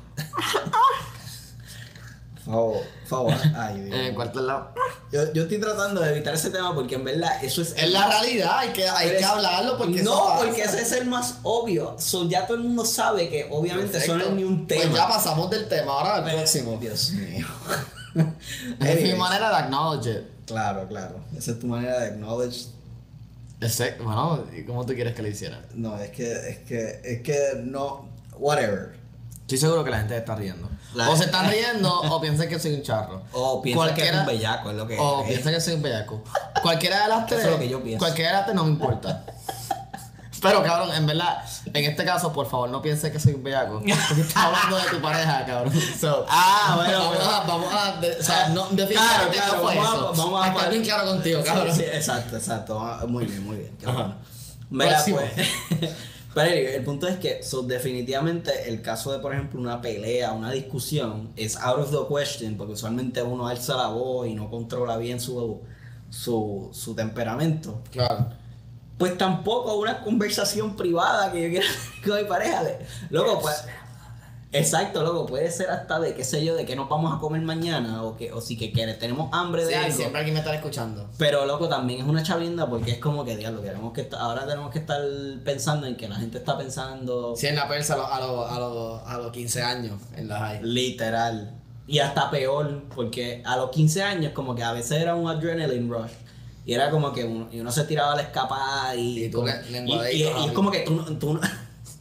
Speaker 1: Por favor, ay, Dios.
Speaker 2: En el cuarto al lado.
Speaker 1: Yo estoy tratando de evitar ese tema porque en verdad eso es...
Speaker 2: Es la realidad, hay que hablarlo porque eso
Speaker 1: no,
Speaker 2: pasa.
Speaker 1: porque ese es el más obvio. So, ya todo el mundo sabe que obviamente eso no es
Speaker 2: Perfecto.
Speaker 1: ni un tema.
Speaker 2: Pues ya pasamos del tema, ahora al próximo.
Speaker 1: Dios mío.
Speaker 2: Es mi
Speaker 1: Anyways,
Speaker 2: manera de acknowledge it.
Speaker 1: claro. Esa es tu manera de acknowledge.
Speaker 2: Bueno, ¿y cómo tú quieres que lo hiciera?
Speaker 1: No, es que no. Whatever.
Speaker 2: Estoy seguro que la gente está riendo.
Speaker 1: La-
Speaker 2: O se están riendo o piensan que soy un charro.
Speaker 1: O piensa que es un bellaco, es lo que
Speaker 2: O
Speaker 1: es.
Speaker 2: piensan que soy un bellaco. Cualquiera de las tres.
Speaker 1: Eso es lo que yo pienso.
Speaker 2: Cualquiera de las tres no me importa. Pero cabrón, en verdad, en este caso, por favor, no pienses que soy un bellaco. Porque estás hablando de tu pareja, cabrón. So, vamos a o sea, no, definitivamente
Speaker 1: Claro,
Speaker 2: no fue eso.
Speaker 1: vamos a
Speaker 2: estar bien claro contigo, cabrón.
Speaker 1: Sí, exacto. Muy bien. Qué
Speaker 2: Ajá.
Speaker 1: bueno. Mira,
Speaker 2: Próximo.
Speaker 1: pues. Pero anyway, el punto es que definitivamente el caso de, por ejemplo, una pelea, una discusión, es out of the question, porque usualmente uno alza la voz y no controla bien su temperamento.
Speaker 2: Claro.
Speaker 1: Pues tampoco una conversación privada que yo quiera tener con mi pareja. Loco, pues. Exacto, loco, puede ser hasta de qué sé yo, de que nos vamos a comer mañana o si que tenemos hambre de
Speaker 2: Sí,
Speaker 1: algo.
Speaker 2: siempre alguien me está escuchando.
Speaker 1: Pero loco, también es una chavienda porque es como que diablo, ahora tenemos que estar pensando en que la gente está pensando
Speaker 2: Sí, en la persa a los 15 años en la high.
Speaker 1: literal. Y hasta peor, porque a los 15 años como que a veces era un adrenaline rush. Y era como que uno se tiraba a la escapada y
Speaker 2: Y tú
Speaker 1: como-
Speaker 2: lenguadito,
Speaker 1: y es como que tú no...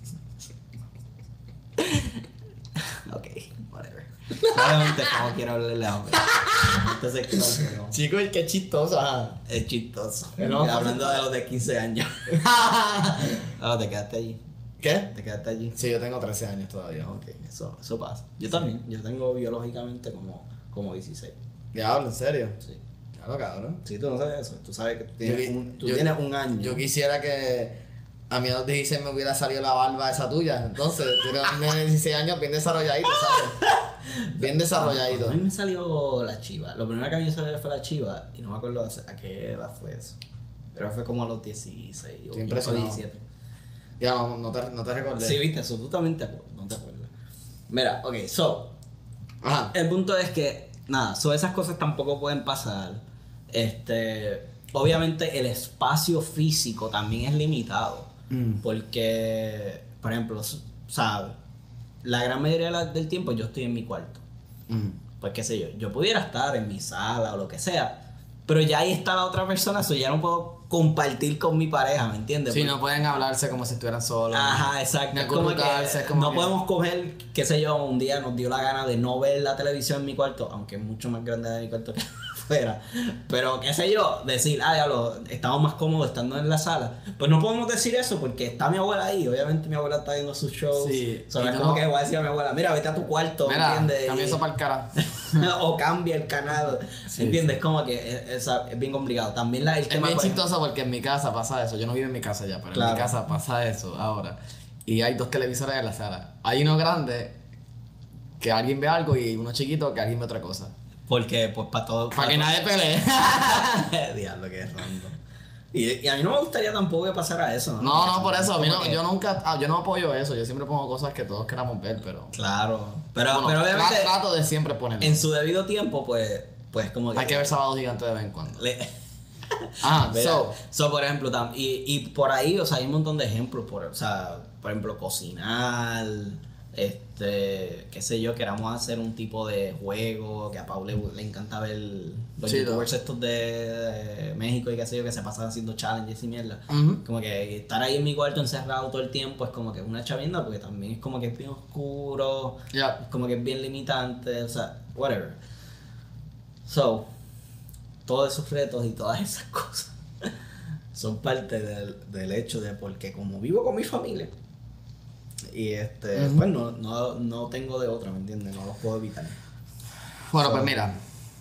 Speaker 1: Ok, whatever. Obviamente como quiero hablarle a hombre. Entonces creo que
Speaker 2: Chicos, qué chistoso, ajá.
Speaker 1: es chistoso.
Speaker 2: No,
Speaker 1: Hablando de los de 15 años. Ah, te quedaste allí.
Speaker 2: ¿Qué?
Speaker 1: Te quedaste allí.
Speaker 2: Sí, yo tengo 13 años todavía.
Speaker 1: Ok, eso pasa. Yo también. Yo tengo biológicamente como 16.
Speaker 2: Diablo, ¿en serio?
Speaker 1: Sí.
Speaker 2: Claro, cabrón.
Speaker 1: Sí, tú no sabes eso. Tú sabes que tú
Speaker 2: Yo
Speaker 1: tienes,
Speaker 2: vi-
Speaker 1: tú
Speaker 2: yo-
Speaker 1: tienes un año.
Speaker 2: Yo quisiera que a mí a los 16 me hubiera salido la barba esa tuya. Entonces, tú eres un nene de 16 años bien desarrolladito, ¿sabes? Bien desarrolladito.
Speaker 1: A mí me salió la chiva. Lo primero que a mí me salió fue la chiva. Y no me acuerdo a qué edad fue eso. Pero fue como a los 16 o
Speaker 2: Estoy impresionado.
Speaker 1: 17.
Speaker 2: Ya, no te recordé.
Speaker 1: Sí, viste, eso tú también no te acuerdas. Mira, ok,
Speaker 2: Ajá.
Speaker 1: el punto es que, nada, esas cosas tampoco pueden pasar. Obviamente el espacio físico también es limitado. Porque, por ejemplo, ¿sabes? la gran mayoría del tiempo yo estoy en mi cuarto. Pues qué sé yo pudiera estar en mi sala o lo que sea, pero ya ahí está la otra persona, eso ya no puedo compartir con mi pareja, ¿me entiendes?
Speaker 2: Sí,
Speaker 1: Porque,
Speaker 2: no pueden hablarse como si estuvieran solos.
Speaker 1: ajá, exacto.
Speaker 2: Ni
Speaker 1: Es como que
Speaker 2: acurrucarse, es como
Speaker 1: no
Speaker 2: que-
Speaker 1: podemos coger, qué sé yo, un día nos dio la gana de no ver la televisión en mi cuarto, aunque es mucho más grande de mi cuarto que afuera. Pero qué sé yo, decir, diablo, estamos más cómodos estando en la sala. Pues no podemos decir eso porque está mi abuela ahí. Obviamente mi abuela está viendo sus shows.
Speaker 2: Sí,
Speaker 1: O sea,
Speaker 2: y
Speaker 1: es
Speaker 2: tú
Speaker 1: como
Speaker 2: no-
Speaker 1: que voy a decir a mi abuela, mira, vete a tu cuarto,
Speaker 2: Mira,
Speaker 1: ¿entiendes?
Speaker 2: cambia eso para el cara.
Speaker 1: O cambia el canal,
Speaker 2: Sí,
Speaker 1: ¿entiendes?
Speaker 2: sí.
Speaker 1: Como que es bien complicado. También el
Speaker 2: Es
Speaker 1: tema,
Speaker 2: bien
Speaker 1: por ejemplo,
Speaker 2: chistoso porque en mi casa pasa eso. Yo no vivo en mi casa ya, pero en
Speaker 1: Claro.
Speaker 2: mi casa pasa eso ahora. Y hay 2 televisores en la sala. Hay uno grande que alguien ve algo y uno chiquito que alguien ve otra cosa.
Speaker 1: porque pues para todo...
Speaker 2: Para que nadie pelee.
Speaker 1: Diablo, que es random. Y a mí no me gustaría tampoco que pasara eso.
Speaker 2: No, por eso. A mí
Speaker 1: Como
Speaker 2: no,
Speaker 1: que-
Speaker 2: yo nunca, yo no apoyo eso. Yo siempre pongo cosas que todos queramos ver, pero...
Speaker 1: Claro. Pero
Speaker 2: Bueno,
Speaker 1: obviamente
Speaker 2: trato de siempre ponerlo.
Speaker 1: en su debido tiempo, pues como que...
Speaker 2: Hay que ver Sábado Gigante de vez en cuando.
Speaker 1: le-
Speaker 2: Ah,
Speaker 1: Mira,
Speaker 2: so...
Speaker 1: por ejemplo, y por ahí, o sea, hay un montón de ejemplos, o sea, por ejemplo, cocinar, qué sé yo, queramos hacer un tipo de juego, que a Pau le encanta ver los
Speaker 2: Sí,
Speaker 1: youtubers estos de México y qué sé yo, que se pasan haciendo challenges y mierda.
Speaker 2: Ujú.
Speaker 1: Como que estar ahí en mi cuarto encerrado todo el tiempo es como que una chavienda, porque también es como que es bien oscuro,
Speaker 2: Ya.
Speaker 1: es como que es bien limitante, o sea, whatever. So, todos esos retos y todas esas cosas son parte del hecho de porque como vivo con mi familia y
Speaker 2: Ujú.
Speaker 1: pues no tengo de otra, ¿me entiendes? No los puedo evitar.
Speaker 2: Bueno,
Speaker 1: So,
Speaker 2: pues mira.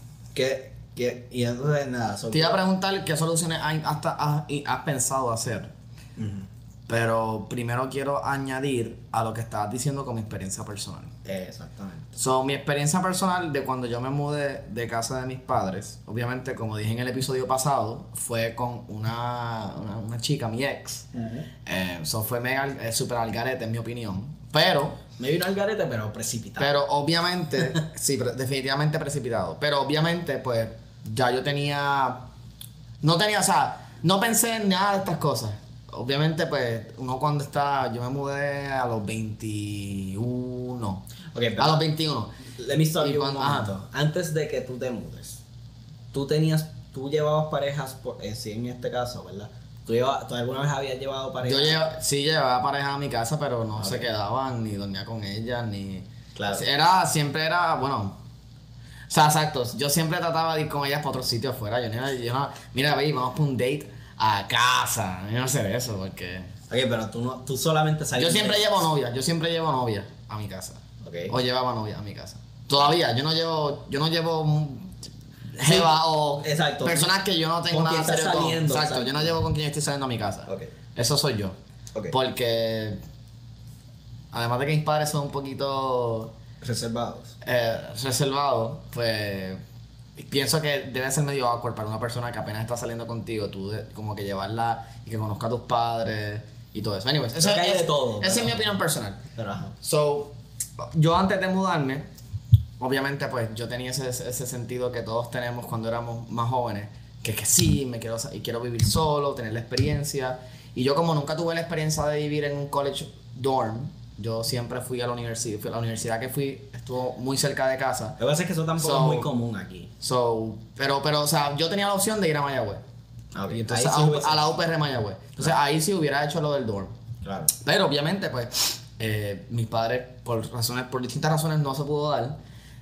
Speaker 1: Y entonces nada,
Speaker 2: Te iba a preguntar qué soluciones has pensado hacer.
Speaker 1: Ujú.
Speaker 2: Pero primero quiero añadir a lo que estabas diciendo con mi experiencia personal.
Speaker 1: Exactamente.
Speaker 2: So, mi experiencia personal de cuando yo me mudé de casa de mis padres, obviamente, como dije en el episodio pasado, fue con una chica, mi ex. So, fue mega, super al garete, en mi opinión. Pero
Speaker 1: Me vino al garete, pero precipitado.
Speaker 2: obviamente, sí, definitivamente precipitado. Pero obviamente, pues, ya yo tenía. O sea, no pensé en nada de estas cosas. Obviamente, pues, uno cuando está. Yo me mudé a los 21.
Speaker 1: Ok,
Speaker 2: A los 21.
Speaker 1: Let me stop
Speaker 2: Y
Speaker 1: you un
Speaker 2: cuando-
Speaker 1: momento. Antes de que tú te mudes, tú llevabas parejas, sí, en este caso, ¿verdad? ¿Tú alguna vez habías llevado parejas?
Speaker 2: Sí llevaba pareja a mi casa, pero no
Speaker 1: Ok.
Speaker 2: se quedaban, ni dormía con ellas, ni.
Speaker 1: Claro.
Speaker 2: Siempre era, bueno. O sea, exacto. Yo siempre trataba de ir con ellas para otro sitio afuera. Mira, baby, vamos para un date a casa. Yo no sé eso, porque.
Speaker 1: Ok, pero tú solamente salías.
Speaker 2: Yo siempre llevo novia a mi casa.
Speaker 1: Ok.
Speaker 2: O llevaba novia a mi casa. Todavía, yo no llevo jeva o
Speaker 1: exacto.
Speaker 2: personas que yo no tengo
Speaker 1: Con
Speaker 2: nada
Speaker 1: quien estás
Speaker 2: serio con.
Speaker 1: saliendo,
Speaker 2: Exacto, yo no
Speaker 1: exacto.
Speaker 2: llevo con quien estoy saliendo a mi casa.
Speaker 1: Ok.
Speaker 2: Eso soy yo.
Speaker 1: Ok.
Speaker 2: Porque además de que mis padres son un poquito
Speaker 1: Reservados.
Speaker 2: reservados, pues pienso que debe ser medio awkward para una persona que apenas está saliendo contigo, como que llevarla y que conozca a tus padres y todo eso. Anyways,
Speaker 1: Creo que hay de todo,
Speaker 2: esa es
Speaker 1: pero-
Speaker 2: mi opinión personal.
Speaker 1: Pero ajá.
Speaker 2: So, yo antes de mudarme, obviamente pues yo tenía ese sentido que todos tenemos cuando éramos más jóvenes, que sí, quiero vivir solo, tener la experiencia. Y yo como nunca tuve la experiencia de vivir en un college dorm, yo siempre fui a la universidad. La universidad que fui estuvo muy cerca de casa.
Speaker 1: Lo que pasa es que eso tampoco
Speaker 2: So-
Speaker 1: es muy común aquí.
Speaker 2: Pero, o sea, yo tenía la opción de ir a Mayagüez.
Speaker 1: Ok,
Speaker 2: Y entonces
Speaker 1: ahí sí hubiese-
Speaker 2: a la UPR Mayagüez. Entonces ahí sí hubiera hecho lo del dorm.
Speaker 1: Claro.
Speaker 2: Pero obviamente, pues, mis padres, por distintas razones, no se pudo dar.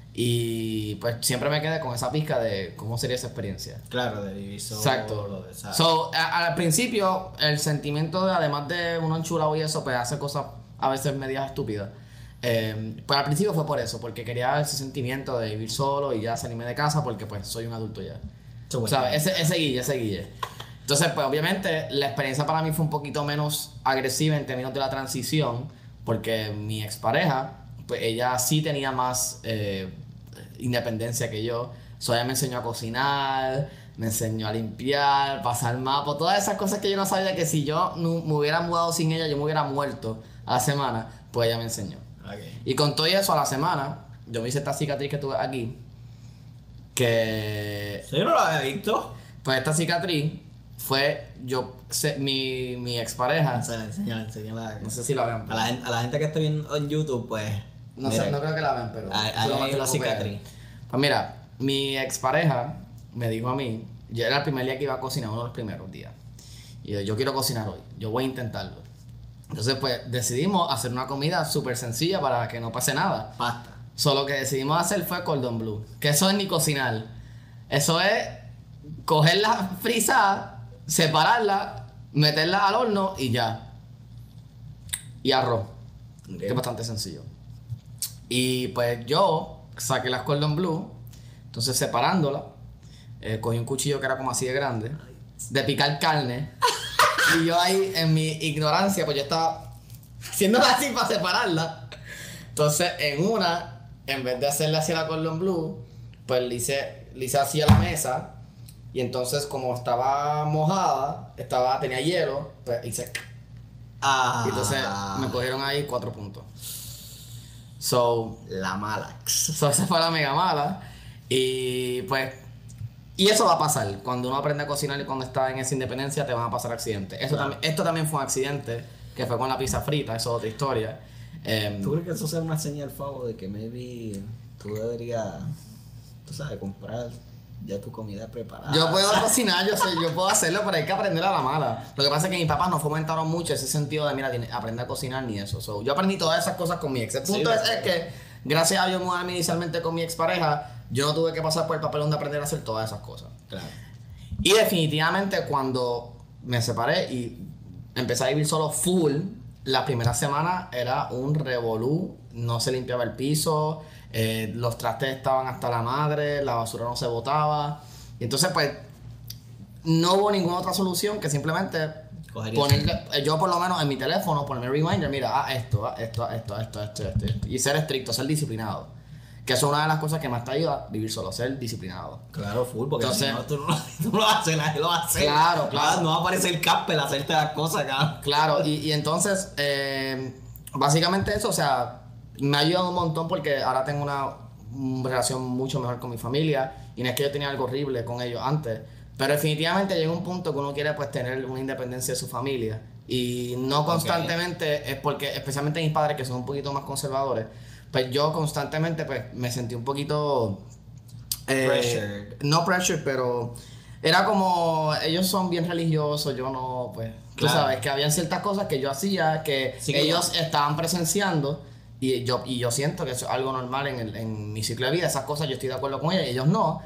Speaker 2: Y pues siempre me quedé con esa pizca de cómo sería esa experiencia.
Speaker 1: Claro, de vivir solo.
Speaker 2: Exacto.
Speaker 1: de esa-
Speaker 2: So, al principio, el sentimiento de, además de uno enchulado y eso, pues hace cosas a veces medias estúpidas. Pues al principio fue por eso, porque quería ese sentimiento de vivir solo y ya salirme de casa porque pues soy un adulto ya.
Speaker 1: So,
Speaker 2: O sea, ese guille. Entonces, pues obviamente la experiencia para mí fue un poquito menos agresiva en términos de la transición, porque mi expareja, pues ella sí tenía más independencia que yo. So, ella me enseñó a cocinar, me enseñó a limpiar, pasar mapa, todas esas cosas que yo no sabía que si yo no, me hubiera mudado sin ella, yo me hubiera muerto a la semana, pues ella me enseñó.
Speaker 1: Ok.
Speaker 2: Y con todo eso a la semana, yo me hice esta cicatriz que tuve aquí, que
Speaker 1: Yo no lo había visto.
Speaker 2: pues esta cicatriz mi expareja,
Speaker 1: Enseñala.
Speaker 2: no sé si la ven,
Speaker 1: A la gente que está viendo en YouTube, pues.
Speaker 2: no
Speaker 1: mira,
Speaker 2: sé, no creo que la ven, pero
Speaker 1: Ahí
Speaker 2: eso es lo más
Speaker 1: hay
Speaker 2: que
Speaker 1: una
Speaker 2: puedo pegar.
Speaker 1: cicatriz.
Speaker 2: Pues mira, mi expareja me dijo a mí, yo era el primer día que iba a cocinar, uno de los primeros días. Y yo quiero cocinar hoy, yo voy a intentarlo. Entonces pues decidimos hacer una comida súper sencilla para que no pase nada.
Speaker 1: Pasta.
Speaker 2: Solo que decidimos hacer fue cordon bleu, que eso es ni cocinar. Eso es cogerla frisada, separarla, meterla al horno y ya. Y arroz,
Speaker 1: Ok.
Speaker 2: que es bastante sencillo. Y pues yo saqué las cordon bleu, entonces separándola, cogí un cuchillo que era como así de grande, de picar carne. Y yo ahí, en mi ignorancia, pues yo estaba haciéndola así para separarla. Entonces, en vez de hacerle así a la cordon bleu, pues le hice así a la mesa. Y entonces, como estaba mojada, tenía hielo, pues hice. Y entonces me cogieron ahí 4 puntos.
Speaker 1: La mala.
Speaker 2: Esa fue la mega mala. Y pues. Y eso va a pasar. Cuando uno aprende a cocinar y cuando está en esa independencia, te van a pasar accidentes. Esto también fue un accidente, que fue con la pizza frita, eso es otra historia.
Speaker 1: ¿Tú crees que eso sea una señal, Favo, de que maybe tú deberías, tú sabes, comprar ya tu comida preparada?
Speaker 2: Yo puedo cocinar, yo puedo hacerlo, pero hay que aprender a la mala. Lo que pasa es que mis papás no fomentaron mucho ese sentido de, mira, aprende a cocinar ni eso. Yo aprendí todas esas cosas con mi ex. El punto es que, gracias a yo mudarme inicialmente con mi expareja, yo no tuve que pasar por el papelón de aprender a hacer todas esas cosas.
Speaker 1: Claro.
Speaker 2: Y definitivamente cuando me separé y empecé a vivir solo full, la primera semana era un revolú, no se limpiaba el piso, los trastes estaban hasta la madre, la basura no se botaba. Y entonces pues no hubo ninguna otra solución que simplemente yo por lo menos en mi teléfono ponerme reminder, mira, esto. Y ser estricto, ser disciplinado. Que eso es una de las cosas que más te ayuda, vivir solo, ser disciplinado.
Speaker 1: Claro, full, porque
Speaker 2: entonces,
Speaker 1: si no, tú no lo haces, nadie lo hace.
Speaker 2: Claro.
Speaker 1: No va a aparecer el Casper a hacerte las cosas acá.
Speaker 2: Claro, y entonces, básicamente eso, o sea, me ha ayudado un montón porque ahora tengo una relación mucho mejor con mi familia. Y no es que yo tenía algo horrible con ellos antes, pero definitivamente llega un punto que uno quiere pues tener una independencia de su familia. Y no constantemente, es porque, especialmente mis padres que son un poquito más conservadores, pues yo constantemente pues me sentí un poquito
Speaker 1: Pressured.
Speaker 2: no pressured, pero era como ellos son bien religiosos, yo no, pues tú sabes que habían ciertas cosas que yo hacía que
Speaker 1: sí,
Speaker 2: ellos estaban presenciando y yo siento que eso es algo normal en mi ciclo de vida. Esas cosas yo estoy de acuerdo con ellos y ellos no,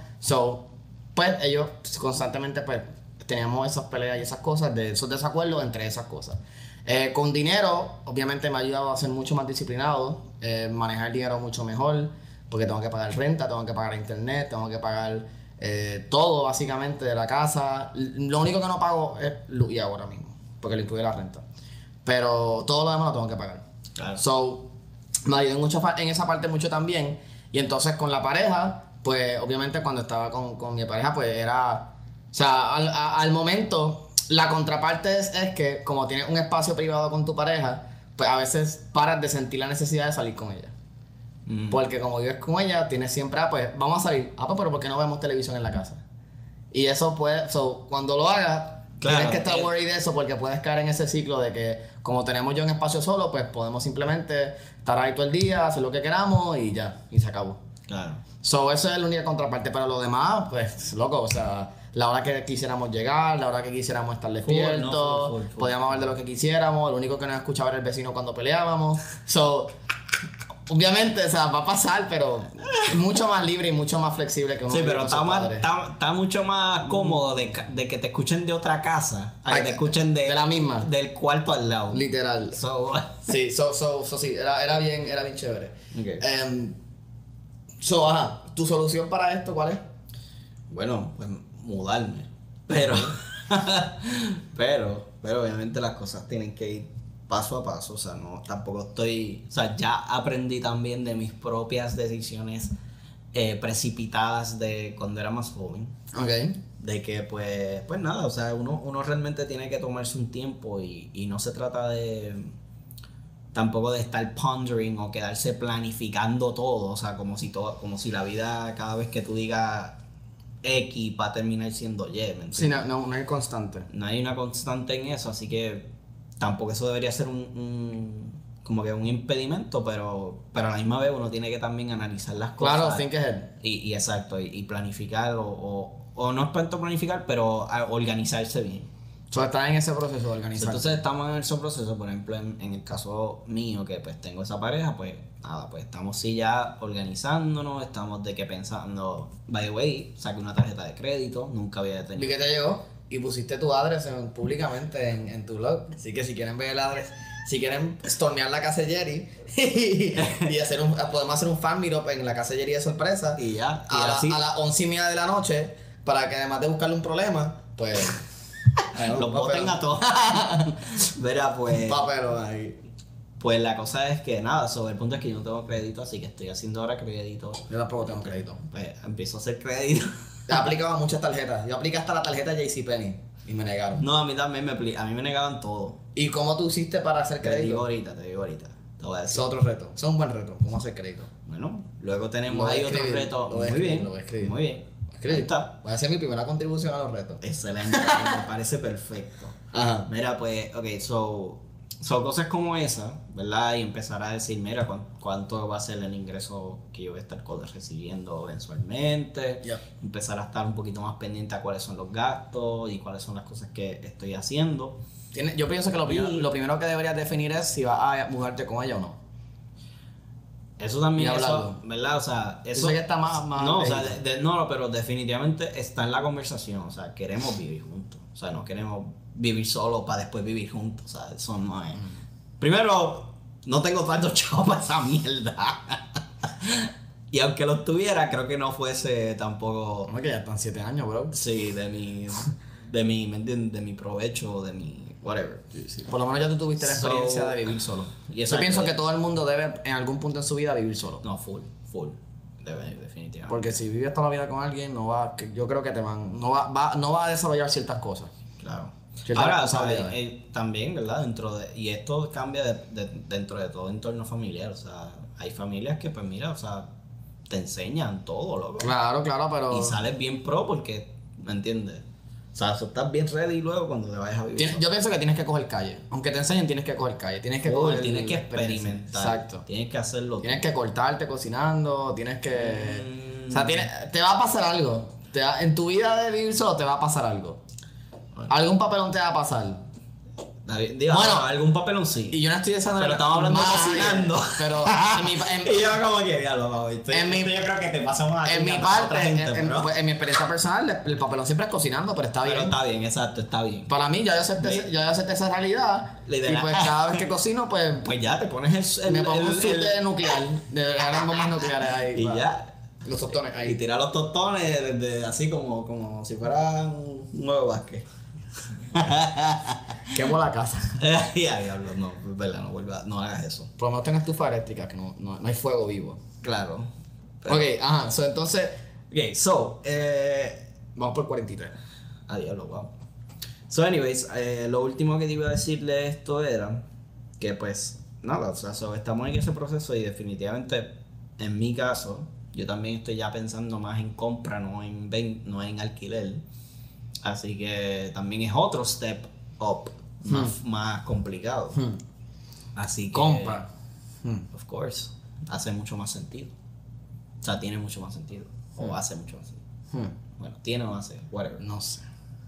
Speaker 2: pues ellos constantemente pues teníamos esas peleas y esas cosas, de esos desacuerdos entre esas cosas. Con dinero, obviamente me ha ayudado a ser mucho más disciplinado, manejar el dinero mucho mejor, porque tengo que pagar renta, tengo que pagar internet, tengo que pagar todo básicamente de la casa. Lo único que no pago es luz y agua ahora mismo, porque le incluye la renta. Pero todo lo demás lo tengo que pagar.
Speaker 1: Claro.
Speaker 2: Me ayudó en esa parte mucho también. Y entonces con la pareja, pues obviamente cuando estaba con mi pareja, pues era... O sea, al momento... La contraparte es que como tienes un espacio privado con tu pareja, pues a veces paras de sentir la necesidad de salir con ella. Porque como vives con ella, tienes siempre, pues vamos a salir. Pues pero ¿por qué no vemos televisión en la casa? Y eso puede, cuando lo hagas, tienes que estar worried de eso porque puedes caer en ese ciclo de que como tenemos ya un espacio solo, pues podemos simplemente estar ahí todo el día, hacer lo que queramos y ya, y se acabó.
Speaker 1: Claro.
Speaker 2: Eso es la única contraparte, pero lo demás, pues, loco, o sea... La hora que quisiéramos llegar, la hora que quisiéramos estar despiertos,
Speaker 1: full.
Speaker 2: podíamos hablar de lo que quisiéramos, lo único que nos escuchaba era el vecino cuando peleábamos. Obviamente, o sea, va a pasar, pero mucho más libre y mucho más flexible que uno.
Speaker 1: Sí, pero está mucho más cómodo de que te escuchen de otra casa a que te escuchen de
Speaker 2: la misma.
Speaker 1: Del cuarto al lado.
Speaker 2: Literal. Sí, sí, era bien chévere.
Speaker 1: Okay.
Speaker 2: ¿Tu solución para esto cuál es?
Speaker 1: Bueno, pues mudarme. Pero obviamente las cosas tienen que ir paso a paso. O sea, no, tampoco estoy... O sea, ya aprendí también de mis propias decisiones precipitadas de cuando era más joven.
Speaker 2: Ok.
Speaker 1: De que pues nada, o sea, uno realmente tiene que tomarse un tiempo y no se trata de... Tampoco de estar pondering o quedarse planificando todo. O sea, como si la vida, cada vez que tú digas... X va a terminar siendo Y, ¿me entiendes?
Speaker 2: Sí, no es constante.
Speaker 1: No hay una constante en eso, así que tampoco eso debería ser como que un impedimento, pero a la misma vez uno tiene que también analizar las cosas.
Speaker 2: Claro, think ahead.
Speaker 1: Y exacto, y planificar, o no es tanto planificar, pero organizarse bien.
Speaker 2: So, estás en ese proceso de organizarse.
Speaker 1: Entonces estamos en ese proceso, por ejemplo, en el caso mío, que pues tengo esa pareja, pues nada, pues estamos sí ya organizándonos, estamos de que pensando, by the way, saqué una tarjeta de crédito, nunca había
Speaker 2: Vi
Speaker 1: tenido.
Speaker 2: que te llegó y pusiste tu address públicamente en tu blog. Así que si quieren ver el address, si quieren stormear la casa de Jerry y podemos hacer un fan meetup en la casa de Jerry de sorpresa
Speaker 1: Y ya, y
Speaker 2: a
Speaker 1: así
Speaker 2: las 11:30 de la noche para que además de buscarle un problema, pues
Speaker 1: los boten a todos. Verá, pues,
Speaker 2: papel ahí.
Speaker 1: pues la cosa es que nada, sobre el punto es que yo no tengo crédito, así que estoy haciendo ahora crédito.
Speaker 2: Yo tampoco tengo crédito.
Speaker 1: Pues empiezo a hacer crédito.
Speaker 2: He aplicado a muchas tarjetas. Yo apliqué hasta la tarjeta JCPenney y me negaron.
Speaker 1: No, a mí también a mí me negaban todo.
Speaker 2: ¿Y cómo tú hiciste para hacer
Speaker 1: Te digo
Speaker 2: crédito?
Speaker 1: ahorita. Te voy a
Speaker 2: Es
Speaker 1: decir.
Speaker 2: otro reto. Es un buen reto. ¿Cómo hacer crédito?
Speaker 1: Bueno, luego
Speaker 2: Lo
Speaker 1: tenemos
Speaker 2: voy a
Speaker 1: ahí otro
Speaker 2: escribir,
Speaker 1: reto.
Speaker 2: lo voy a
Speaker 1: Muy
Speaker 2: escribir,
Speaker 1: bien.
Speaker 2: lo voy a escribir.
Speaker 1: Muy bien.
Speaker 2: Escribí.
Speaker 1: Ahí está.
Speaker 2: Voy a hacer mi primera contribución a los retos.
Speaker 1: Excelente. Me parece perfecto.
Speaker 2: Ajá.
Speaker 1: Mira, pues, ok, so cosas como esa, ¿verdad? Y empezar a decir, mira, cuánto va a ser el ingreso que yo voy a estar recibiendo mensualmente.
Speaker 2: Yep.
Speaker 1: Empezar a estar un poquito más pendiente a cuáles son los gastos y cuáles son las cosas que estoy haciendo.
Speaker 2: Yo pienso que lo primero que deberías definir es si vas a mudarte con ella o no.
Speaker 1: Eso también,
Speaker 2: Y
Speaker 1: eso,
Speaker 2: hablarlo.
Speaker 1: ¿verdad? O sea,
Speaker 2: Yo
Speaker 1: eso...
Speaker 2: sé que está más
Speaker 1: No, o sea,
Speaker 2: lejito.
Speaker 1: no, pero definitivamente está en la conversación. O sea, queremos vivir juntos. O sea, no queremos vivir solo para después vivir juntos. O sea, eso no es. Primero, no tengo tantos chavos para esa mierda. Y aunque los tuviera, creo que no fuese tampoco.
Speaker 2: No, que ya están 7 años, bro.
Speaker 1: Sí, ¿me entiendes? De mi provecho, de mi. Whatever. Sí.
Speaker 2: Por lo menos ya tú tuviste la
Speaker 1: So-
Speaker 2: experiencia de vivir solo.
Speaker 1: Y
Speaker 2: Yo
Speaker 1: exacto.
Speaker 2: pienso que todo el mundo debe en algún punto en su vida vivir solo.
Speaker 1: No, full. Definitivamente.
Speaker 2: Porque si vives toda la vida con alguien, yo creo que no va a desarrollar ciertas cosas.
Speaker 1: Claro.
Speaker 2: Ciertas
Speaker 1: Ahora, o sea,
Speaker 2: responsabilidades.
Speaker 1: también, ¿verdad? Y esto cambia dentro de todo entorno familiar. O sea, hay familias que, pues mira, o sea, te enseñan todo, loco.
Speaker 2: Claro, pero...
Speaker 1: Y sales bien pro porque, ¿me entiendes? O sea, eso estás bien ready luego cuando te vayas a vivir.
Speaker 2: Yo pienso que tienes que coger calle. Aunque te enseñen, tienes que coger calle. Tienes que coger
Speaker 1: Tienes que
Speaker 2: la experiencia.
Speaker 1: experimentar.
Speaker 2: Exacto.
Speaker 1: Tienes que hacerlo.
Speaker 2: Tienes que cortarte cocinando, tienes que...
Speaker 1: Mm.
Speaker 2: O sea, te va a pasar algo. En tu vida de vivir solo te va a pasar algo.
Speaker 1: Bueno.
Speaker 2: Algún papelón te va a pasar.
Speaker 1: Digo,
Speaker 2: Bueno,
Speaker 1: algún papelón sí.
Speaker 2: Y yo no estoy deseando...
Speaker 1: Pero estamos hablando de cocinando.
Speaker 2: Pero
Speaker 1: Y yo como que, ya lo hago.
Speaker 2: yo creo
Speaker 1: que te pasa más
Speaker 2: en mi parte, en mi experiencia personal, el papelón siempre es cocinando, pero está
Speaker 1: Pero
Speaker 2: bien.
Speaker 1: está bien, exacto, está bien.
Speaker 2: Para mí, ya yo acepté esa realidad.
Speaker 1: Literal.
Speaker 2: Y pues cada vez que cocino, pues
Speaker 1: Pues ya te pones
Speaker 2: me pongo un suit de nuclear. De las bombas nucleares ahí.
Speaker 1: y
Speaker 2: para-
Speaker 1: ya.
Speaker 2: Los tostones
Speaker 1: Y
Speaker 2: ahí.
Speaker 1: tirar los tostones así como si fuera un nuevo básquet.
Speaker 2: Quemo la casa.
Speaker 1: Ya, diablo, no, es verdad, no hagas eso.
Speaker 2: Por lo menos tengo estufa eléctrica, que no hay fuego vivo.
Speaker 1: Claro. Pero-
Speaker 2: Ok, ajá. Entonces,
Speaker 1: Ok,
Speaker 2: vamos por 43.
Speaker 1: a diablo, wow. So, anyways, lo último que te iba a decir de esto era que, pues, nada, o sea, estamos en ese proceso y definitivamente, en mi caso, yo también estoy ya pensando más en compra, no en alquiler. Así que también es otro step up, más complicado. Así que,
Speaker 2: Compra.
Speaker 1: of course, hace mucho más sentido. O sea, tiene mucho más sentido. O hace mucho más sentido. Bueno, tiene o hace, whatever.
Speaker 2: No sé.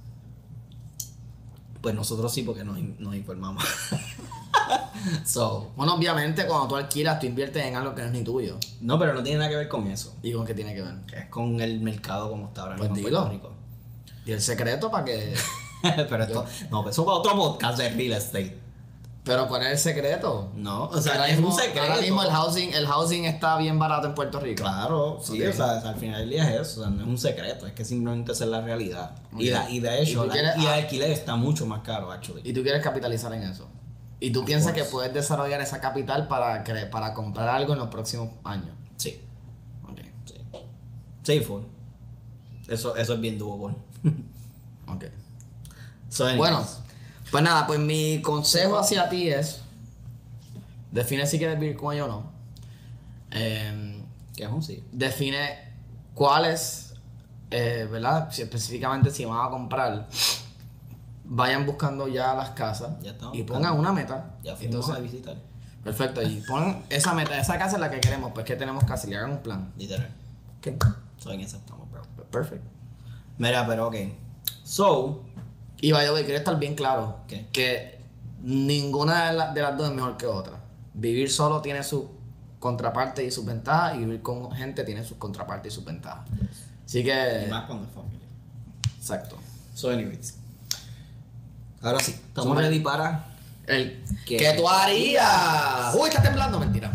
Speaker 1: Pues nosotros sí, porque nos informamos. So,
Speaker 2: Bueno, obviamente, cuando tú alquilas, tú inviertes en algo que no es ni tuyo.
Speaker 1: no, pero no tiene nada que ver con eso.
Speaker 2: ¿Y con qué tiene que ver?
Speaker 1: Es con el mercado como está ahora
Speaker 2: Pues
Speaker 1: mismo en
Speaker 2: dilo.
Speaker 1: Puerto Rico.
Speaker 2: Y el secreto para que...
Speaker 1: Pero esto, no, eso para otro podcast de real estate.
Speaker 2: Pero ¿cuál es el secreto?
Speaker 1: No, o sea,
Speaker 2: ahora
Speaker 1: es
Speaker 2: mismo,
Speaker 1: un secreto.
Speaker 2: Ahora mismo el housing está bien barato en Puerto Rico.
Speaker 1: Claro, sí,
Speaker 2: Ok.
Speaker 1: o sea, al final del día es eso, o sea, no es un secreto, es que simplemente esa es la realidad. Y,
Speaker 2: Ok.
Speaker 1: y de hecho,
Speaker 2: ¿Y tú quieres-
Speaker 1: el alquiler está mucho más caro, actually.
Speaker 2: Y tú quieres capitalizar en eso. Y tú
Speaker 1: Of
Speaker 2: piensas
Speaker 1: course.
Speaker 2: que puedes desarrollar esa capital para comprar algo en los próximos años.
Speaker 1: Sí,
Speaker 2: Ok.
Speaker 1: sí. Sí, full. Eso es bien doable.
Speaker 2: Ok.
Speaker 1: So, anyways.
Speaker 2: Bueno, pues nada, pues mi consejo hacia ti es... Define si quieres vivir con ella o no.
Speaker 1: Que es un sí.
Speaker 2: Define cuáles ¿verdad? Específicamente si van a comprar, vayan buscando ya las casas
Speaker 1: Ya estamos
Speaker 2: y
Speaker 1: buscando.
Speaker 2: pongan una meta.
Speaker 1: Ya fuimos
Speaker 2: Entonces,
Speaker 1: a visitar.
Speaker 2: perfecto, y ponen esa meta, esa casa es la que queremos, pues que tenemos que hacer, y hagan un plan.
Speaker 1: Literal.
Speaker 2: ¿Qué?
Speaker 1: So, en eso estamos, bro.
Speaker 2: Perfecto.
Speaker 1: Mira, pero ok. So,
Speaker 2: Y by the way, quiero estar bien claro
Speaker 1: ¿qué?
Speaker 2: que ninguna de las dos es mejor que otra. Vivir solo tiene su contraparte y sus ventajas, y vivir con gente tiene sus contrapartes y sus ventajas. Así
Speaker 1: Y
Speaker 2: que,
Speaker 1: más cuando es familia.
Speaker 2: exacto.
Speaker 1: So, anyways. Ahora sí, estamos
Speaker 2: Súper.
Speaker 1: ready para. ¿Qué?
Speaker 2: ¿Qué tú harías? Uy, está temblando, mentira.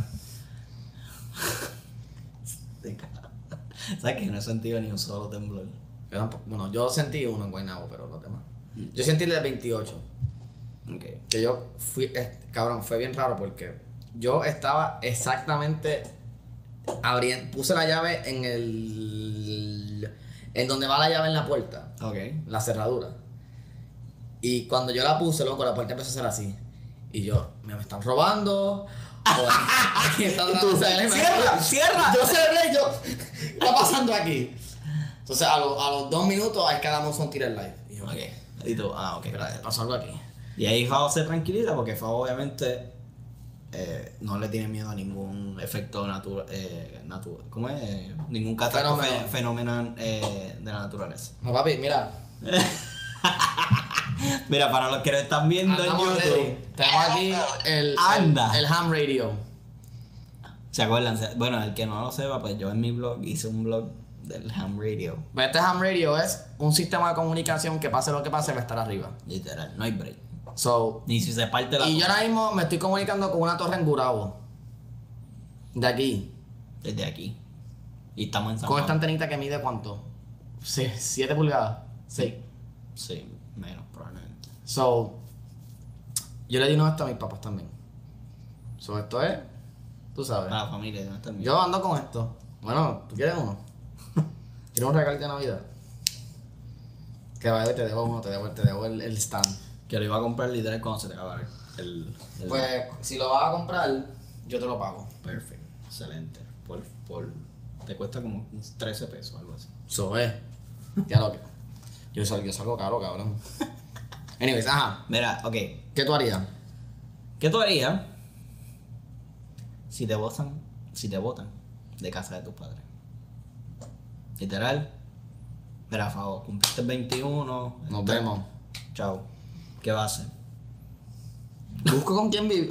Speaker 1: ¿Sabes que no he sentido ni un solo temblor?
Speaker 2: Yo tampoco- Bueno, yo sentí uno en Guaynabo, pero los demás. Yo sentí el de 28.
Speaker 1: Ok.
Speaker 2: Que yo fui, cabrón, fue bien raro porque yo estaba exactamente abriendo, puse la llave en donde va la llave en la puerta,
Speaker 1: Ok.
Speaker 2: la cerradura. Y cuando yo la puse, loco, la puerta empezó a ser así. Y yo, me están robando. ¿Qué está tratando de hacer?
Speaker 1: ¡Cierra! ¡Cierra!
Speaker 2: Yo cerré, yo, ¿qué está pasando aquí? Entonces a los 2 minutos hay que darnos un tiro live. Y yo,
Speaker 1: Ok. Y tú, ok,
Speaker 2: espérate,
Speaker 1: gracias.
Speaker 2: pasó algo aquí.
Speaker 1: Y ahí Fabo se tranquiliza porque Fabo obviamente no le tiene miedo a ningún efecto natural. ¿Cómo es? Ningún catástrofe fenómeno de la naturaleza.
Speaker 2: No, papi, mira.
Speaker 1: Mira, para los que lo están viendo en
Speaker 2: Andamos
Speaker 1: YouTube,
Speaker 2: ready. Tenemos aquí
Speaker 1: Anda.
Speaker 2: el ham radio.
Speaker 1: ¿se acuerdan? Bueno, el que no lo sepa, pues yo en mi blog hice un blog del ham radio.
Speaker 2: Este ham radio es un sistema de comunicación que pase lo que pase va a estar arriba.
Speaker 1: Literal, no hay break.
Speaker 2: So,
Speaker 1: Ni si se parte la
Speaker 2: y yo ahora mismo me estoy comunicando con una torre en Gurabo. De aquí.
Speaker 1: desde aquí. Y estamos en San
Speaker 2: Con esta
Speaker 1: Juan.
Speaker 2: antenita que mide ¿cuánto? 7 pulgadas. 6.
Speaker 1: Sí, menos probablemente.
Speaker 2: So, yo le di uno esto a mis papás también. So, esto es, tú sabes.
Speaker 1: Para la familia, no está el mío.
Speaker 2: Yo ando con esto. Bueno, ¿tú quieres uno? ¿Quieres un regalo de Navidad? Que vaya, te debo uno, te debo el stand.
Speaker 1: Que lo iba a comprar literal cuando se te acabara el
Speaker 2: Pues, si lo vas a comprar, yo te lo pago.
Speaker 1: perfecto, excelente. Te cuesta como 13 pesos, algo así.
Speaker 2: So, ya lo que. Yo salgo caro, cabrón. Anyways, ajá.
Speaker 1: Mira, ok.
Speaker 2: ¿Qué tú harías?
Speaker 1: ¿Qué tú harías si te botan de casa de tus padres? Literal. Mira, favor, cumpliste el 21.
Speaker 2: Nos vemos.
Speaker 1: Chao. ¿Qué vas a hacer?
Speaker 2: Busco con quién vivir. O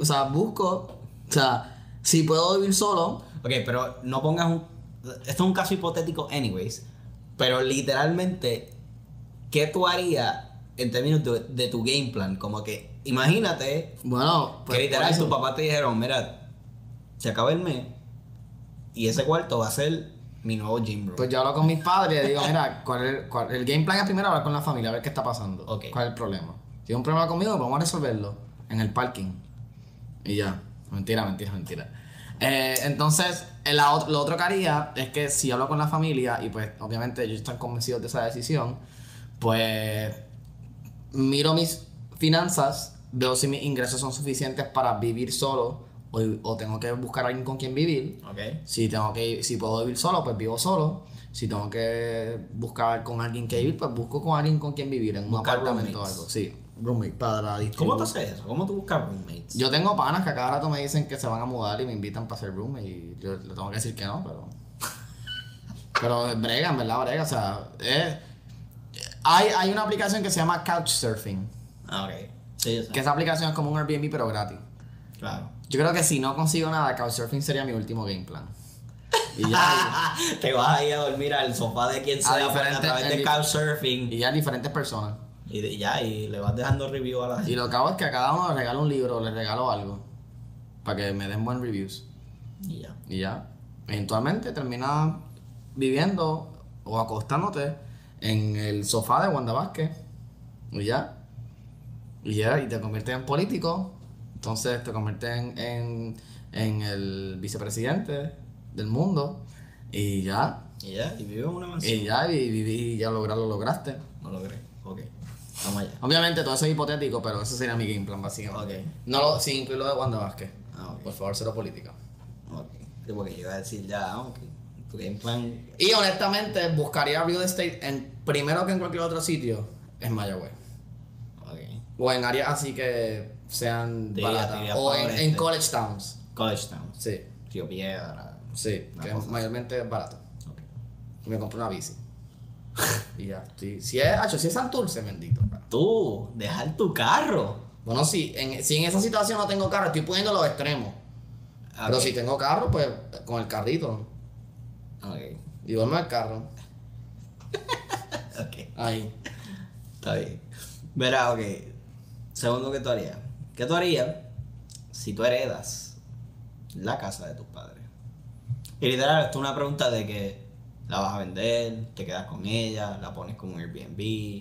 Speaker 2: sea, si puedo vivir solo.
Speaker 1: Ok, pero no pongas un... Esto es un caso hipotético anyways. Pero literalmente, ¿qué tú harías en términos de tu game plan? Como que, imagínate
Speaker 2: Bueno,
Speaker 1: que literal tu papá te dijeron, mira, se acaba el mes y ese cuarto va a ser mi nuevo gym room.
Speaker 2: Pues yo hablo con mis padres y digo, mira, el game plan es primero hablar con la familia, a ver qué está pasando.
Speaker 1: Ok.
Speaker 2: ¿Cuál es el problema? Si hay un problema conmigo, pues vamos a resolverlo en el parking. Y ya. Mentira. Entonces, lo otro que haría es que si hablo con la familia y pues obviamente ellos están convencidos de esa decisión, pues miro mis finanzas, veo si mis ingresos son suficientes para vivir solo o tengo que buscar a alguien con quien vivir.
Speaker 1: Ok.
Speaker 2: Si puedo vivir solo, pues vivo solo. Si tengo que buscar con alguien que vivir, pues busco con alguien con quien vivir en un
Speaker 1: Buscar
Speaker 2: apartamento o
Speaker 1: roommates.
Speaker 2: algo. Sí, roommate para
Speaker 1: ¿Cómo tú
Speaker 2: distribuir.
Speaker 1: haces eso? ¿Cómo tú buscas roommates?
Speaker 2: Yo tengo panas que a cada rato me dicen que se van a mudar y me invitan para ser roommate y yo le tengo que decir que no, pero... Pero brega, en verdad, brega. O sea, hay una aplicación que se llama Couchsurfing.
Speaker 1: Ah, ok. Sí, yo sé.
Speaker 2: Que esa aplicación es como un Airbnb pero gratis.
Speaker 1: Claro.
Speaker 2: Yo creo que si no consigo nada, Couchsurfing sería mi último game plan. Y ya,
Speaker 1: Te vas a ir a dormir al sofá de quien
Speaker 2: A
Speaker 1: sea pues, a
Speaker 2: diferentes-
Speaker 1: través de
Speaker 2: en
Speaker 1: Couchsurfing
Speaker 2: y ya diferentes personas.
Speaker 1: y le vas dejando review a la
Speaker 2: Y
Speaker 1: gente.
Speaker 2: lo que hago es que a cada uno le regalo un libro, le regalo algo. Para que me den buen reviews.
Speaker 1: Y ya.
Speaker 2: Y ya. Eventualmente terminas viviendo o acostándote en el sofá de Wanda Vázquez. Y ya. Y te conviertes en político. Entonces te conviertes en el vicepresidente del mundo. Y ya.
Speaker 1: Y ya, y vives en una mansión.
Speaker 2: Y ya, y ya lo lograste.
Speaker 1: No lo crees. Ok. Vamos allá.
Speaker 2: Obviamente todo eso es hipotético, pero ese sería mi game plan, básicamente.
Speaker 1: Ok.
Speaker 2: Sin incluir lo de Wanda Vázquez.
Speaker 1: Ah, ok.
Speaker 2: Por favor, cero política.
Speaker 1: Ok. Sí, porque yo iba a decir ya, ok. Tu game plan.
Speaker 2: Y honestamente, buscaría real estate primero que en cualquier otro sitio, en Mayagüez.
Speaker 1: Ok.
Speaker 2: O en áreas así que sean
Speaker 1: Te
Speaker 2: baratas.
Speaker 1: iría
Speaker 2: O
Speaker 1: para el
Speaker 2: en
Speaker 1: este.
Speaker 2: college towns.
Speaker 1: College Town.
Speaker 2: Sí,
Speaker 1: Río Piedra.
Speaker 2: sí,
Speaker 1: Una
Speaker 2: que
Speaker 1: cosa
Speaker 2: es mayormente barato.
Speaker 1: Ok.
Speaker 2: Y me compré una bici. Y ya, sí. Si es Santurce, bendito.
Speaker 1: Tú, dejar tu carro.
Speaker 2: Bueno, si en esa situación no tengo carro, estoy poniendo los extremos. Pero
Speaker 1: Ok.
Speaker 2: si tengo carro, pues con el carrito.
Speaker 1: Ok.
Speaker 2: Y duermo el carro.
Speaker 1: Ok.
Speaker 2: Ahí.
Speaker 1: Está bien. Verá, ok. Segundo, ¿qué tú harías? ¿Qué tú harías si tú heredas la casa de tus padres? Y literal, esto es una pregunta de que la vas a vender, te quedas con ella, la pones como un Airbnb.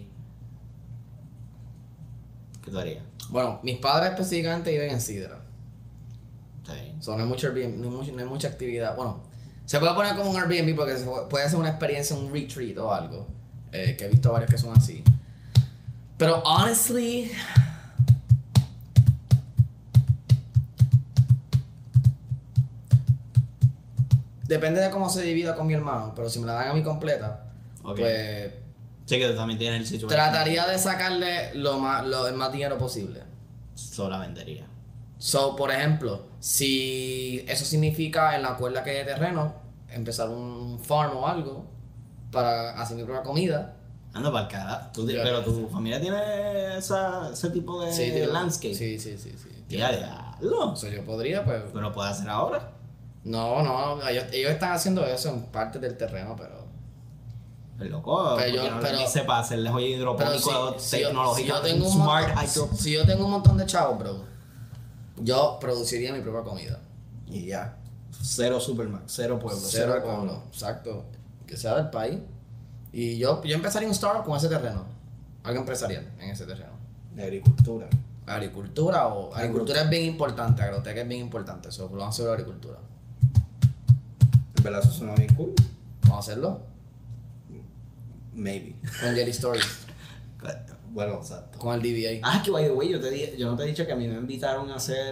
Speaker 1: ¿Qué tú harías?
Speaker 2: Bueno, mis padres específicamente viven en Sidra.
Speaker 1: Está bien.
Speaker 2: So, no hay mucho Airbnb, no hay mucha actividad. Bueno, se puede poner como un Airbnb porque puede ser una experiencia, un retreat o algo. Que he visto varios que son así. Pero honestly, depende de cómo se divida con mi hermano. Pero si me la dan a mí completa,
Speaker 1: Ok.
Speaker 2: pues
Speaker 1: Sí que tú también tienes el sitio.
Speaker 2: trataría de sacarle el más dinero posible.
Speaker 1: Solo la vendería.
Speaker 2: So, por ejemplo, si eso significa en la cuerda que hay de terreno, empezar un farm o algo para hacer mi propia comida.
Speaker 1: Anda para el carajo.
Speaker 2: Ya,
Speaker 1: Pero tu
Speaker 2: sí.
Speaker 1: familia tiene ese tipo de
Speaker 2: tío.
Speaker 1: landscape.
Speaker 2: Sí.
Speaker 1: Tía, diablo.
Speaker 2: So, yo podría, pues.
Speaker 1: Pero lo puedes hacer ahora.
Speaker 2: No, ellos están haciendo eso en parte del terreno, pero.
Speaker 1: El loco,
Speaker 2: Pero yo-
Speaker 1: porque no
Speaker 2: pero-
Speaker 1: le dice para hacerle joya
Speaker 2: Pero
Speaker 1: hidropónico tecnológica.
Speaker 2: si yo tengo un montón de chavos, bro, yo produciría mi propia comida.
Speaker 1: Y ya. Cero Supermax, cero pueblo,
Speaker 2: Cero
Speaker 1: econo.
Speaker 2: pueblo, exacto. Que sea del país. Y yo empezaría un startup con ese terreno. Algo empresarial en ese terreno.
Speaker 1: De agricultura.
Speaker 2: Agricultura o. Agricultura es bien importante, agroteca es bien importante. Eso, vamos a hacer agricultura.
Speaker 1: En verdad eso suena bien cool.
Speaker 2: Vamos a hacerlo
Speaker 1: Maybe.
Speaker 2: con Jerry Stories,
Speaker 1: Bueno, exacto.
Speaker 2: con el DBA.
Speaker 1: Ah, que by the way, yo no te he dicho que a mí me invitaron a hacer.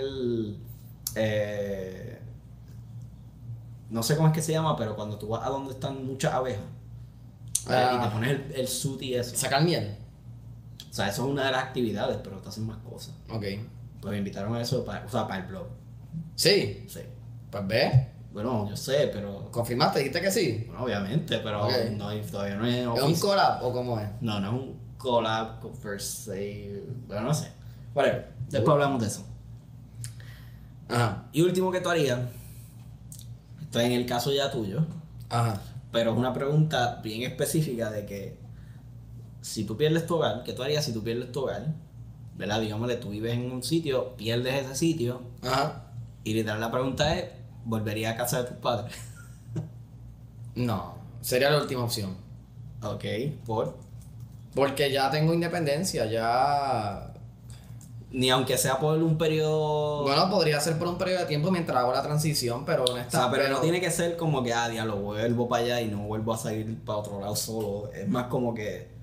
Speaker 1: No sé cómo es que se llama, pero cuando tú vas a donde están muchas abejas y te pones el suit y eso.
Speaker 2: Sacar miel.
Speaker 1: O sea, eso es una de las actividades, pero te hacen más cosas.
Speaker 2: Ok.
Speaker 1: Pues me invitaron a eso para el blog.
Speaker 2: Sí,
Speaker 1: Sí.
Speaker 2: pues ve.
Speaker 1: Bueno, yo sé, pero.
Speaker 2: ¿Confirmaste? ¿Dijiste que sí?
Speaker 1: Bueno, obviamente, pero
Speaker 2: Ok.
Speaker 1: todavía no es.
Speaker 2: ¿Es un
Speaker 1: oficial.
Speaker 2: collab o cómo es?
Speaker 1: No, no es un collab con First Save. Bueno, no sé. Whatever. Después hablamos de eso.
Speaker 2: Ajá.
Speaker 1: Y último que tú harías. Esto es en el caso ya tuyo.
Speaker 2: Ajá.
Speaker 1: Pero es una pregunta bien específica de que. Si tú pierdes tu hogar, ¿qué tú harías si tú pierdes tu hogar? ¿Verdad? Digámosle, tú vives en un sitio, pierdes ese sitio.
Speaker 2: Ajá.
Speaker 1: Y literal la pregunta es: ¿volvería a casa de tus padres?
Speaker 2: No, sería la última opción.
Speaker 1: Ok, por.
Speaker 2: Porque ya tengo independencia, ya.
Speaker 1: Ni aunque sea por un periodo.
Speaker 2: Bueno, podría ser por un periodo de tiempo mientras hago la transición, pero
Speaker 1: O sea,
Speaker 2: honestamente.
Speaker 1: pero no tiene que ser como que, diablo, vuelvo para allá y no vuelvo a salir para otro lado solo. Es más como que.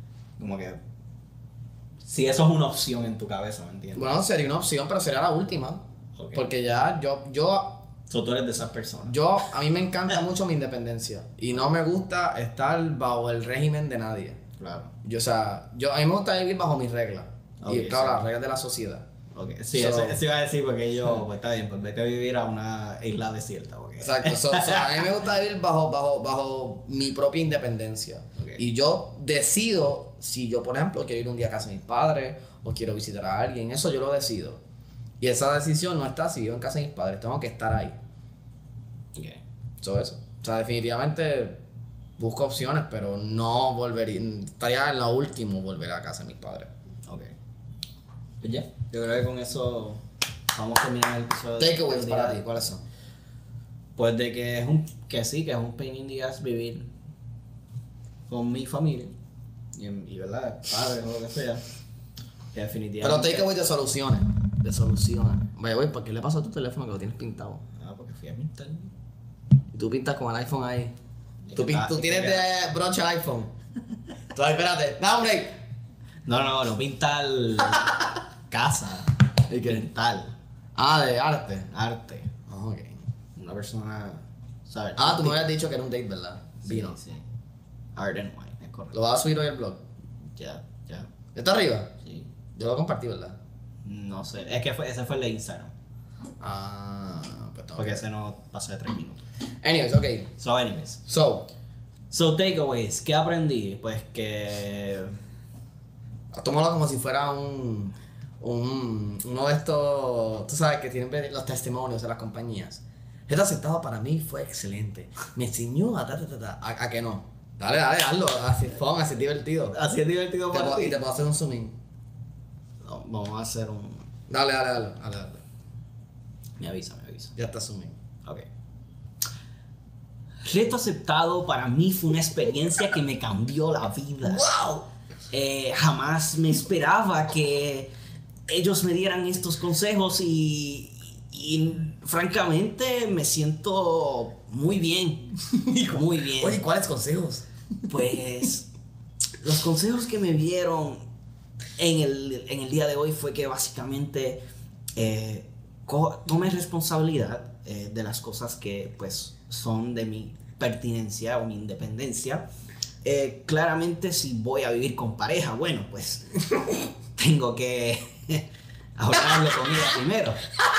Speaker 1: Si eso es una opción en tu cabeza, ¿me entiendes?
Speaker 2: Bueno, sería una opción, pero sería la última.
Speaker 1: Ok.
Speaker 2: Porque ya
Speaker 1: So, tú eres de esas personas.
Speaker 2: a mí me encanta mucho mi independencia. Y no me gusta estar bajo el régimen de nadie.
Speaker 1: Claro.
Speaker 2: A mí me gusta vivir bajo mis reglas.
Speaker 1: Ok,
Speaker 2: Y claro,
Speaker 1: sí.
Speaker 2: las reglas de la sociedad.
Speaker 1: Ok. Sí,
Speaker 2: So-
Speaker 1: eso iba a decir porque yo, pues está bien, pues vete a vivir a una isla desierta. Okay.
Speaker 2: Exacto. A mí me gusta vivir bajo mi propia independencia.
Speaker 1: Ok.
Speaker 2: Y yo decido si yo, por ejemplo, quiero ir un día a casa de mis padres o quiero visitar a alguien. Eso yo lo decido. Y esa decisión no está si vivo en casa de mis padres. Tengo que estar ahí.
Speaker 1: Ok.
Speaker 2: Eso. O sea, definitivamente busco opciones, pero no volvería. Estaría en lo último volver a casa de mis padres.
Speaker 1: Ok. Pues ya. Yo creo que con eso vamos a terminar el episodio.
Speaker 2: Takeaways
Speaker 1: del
Speaker 2: para
Speaker 1: día.
Speaker 2: ti, ¿cuáles son?
Speaker 1: Pues de que que es un pain in the ass vivir con mi familia y verdad, padres o lo que sea. Que
Speaker 2: Pero
Speaker 1: definitivamente.
Speaker 2: takeaways de soluciones. De soluciones. Vaya, güey, ¿por qué le pasó a tu teléfono que lo tienes pintado?
Speaker 1: Porque fui a pintar.
Speaker 2: Y tú pintas con el iPhone ahí.
Speaker 1: Y
Speaker 2: Tú,
Speaker 1: que está-
Speaker 2: tú
Speaker 1: y
Speaker 2: tienes
Speaker 1: que-
Speaker 2: de broche el iPhone. Tú, espérate. No, break.
Speaker 1: No pintar casa.
Speaker 2: ¿Y qué?
Speaker 1: Pintar
Speaker 2: Ah, de arte.
Speaker 1: arte.
Speaker 2: Ah, ok.
Speaker 1: Una persona ¿sabes?
Speaker 2: Ah, tú me habías dicho que era un date, ¿verdad?
Speaker 1: Sí,
Speaker 2: Vino.
Speaker 1: sí. Art and Wine, es correcto.
Speaker 2: ¿Lo vas a subir hoy al blog?
Speaker 1: Ya.
Speaker 2: ¿Está arriba?
Speaker 1: Sí.
Speaker 2: Yo lo compartí, ¿verdad?
Speaker 1: No sé, es que ese fue el de Instagram.
Speaker 2: Ah, pues tengo
Speaker 1: Porque
Speaker 2: que-
Speaker 1: ese no pasó de 3 minutos.
Speaker 2: Anyways, ok.
Speaker 1: Anyways.
Speaker 2: So,
Speaker 1: Takeaways, ¿qué aprendí? Pues que...
Speaker 2: tómalo como si fuera uno de estos, tú sabes, que tienen los testimonios de las compañías. Este aceptado para mí fue excelente. Me enseñó a que no. Dale, hazlo. Así es fun, así es divertido.
Speaker 1: Así es divertido para ti.
Speaker 2: Y te puedo hacer un zoom in.
Speaker 1: No, vamos a hacer un...
Speaker 2: Dale.
Speaker 1: Me avisa.
Speaker 2: Ya está zoom in.
Speaker 1: Ok. Reto aceptado para mí fue una experiencia que me cambió la vida.
Speaker 2: ¡Wow!
Speaker 1: Jamás me esperaba que ellos me dieran estos consejos y francamente me siento muy bien. Muy bien.
Speaker 2: Oye, ¿cuáles consejos?
Speaker 1: Pues los consejos que me dieron en el día de hoy fue que básicamente tome responsabilidad de las cosas que pues son de mi pertinencia o mi independencia. Claramente si voy a vivir con pareja, bueno, pues tengo que ahorrarle comida primero.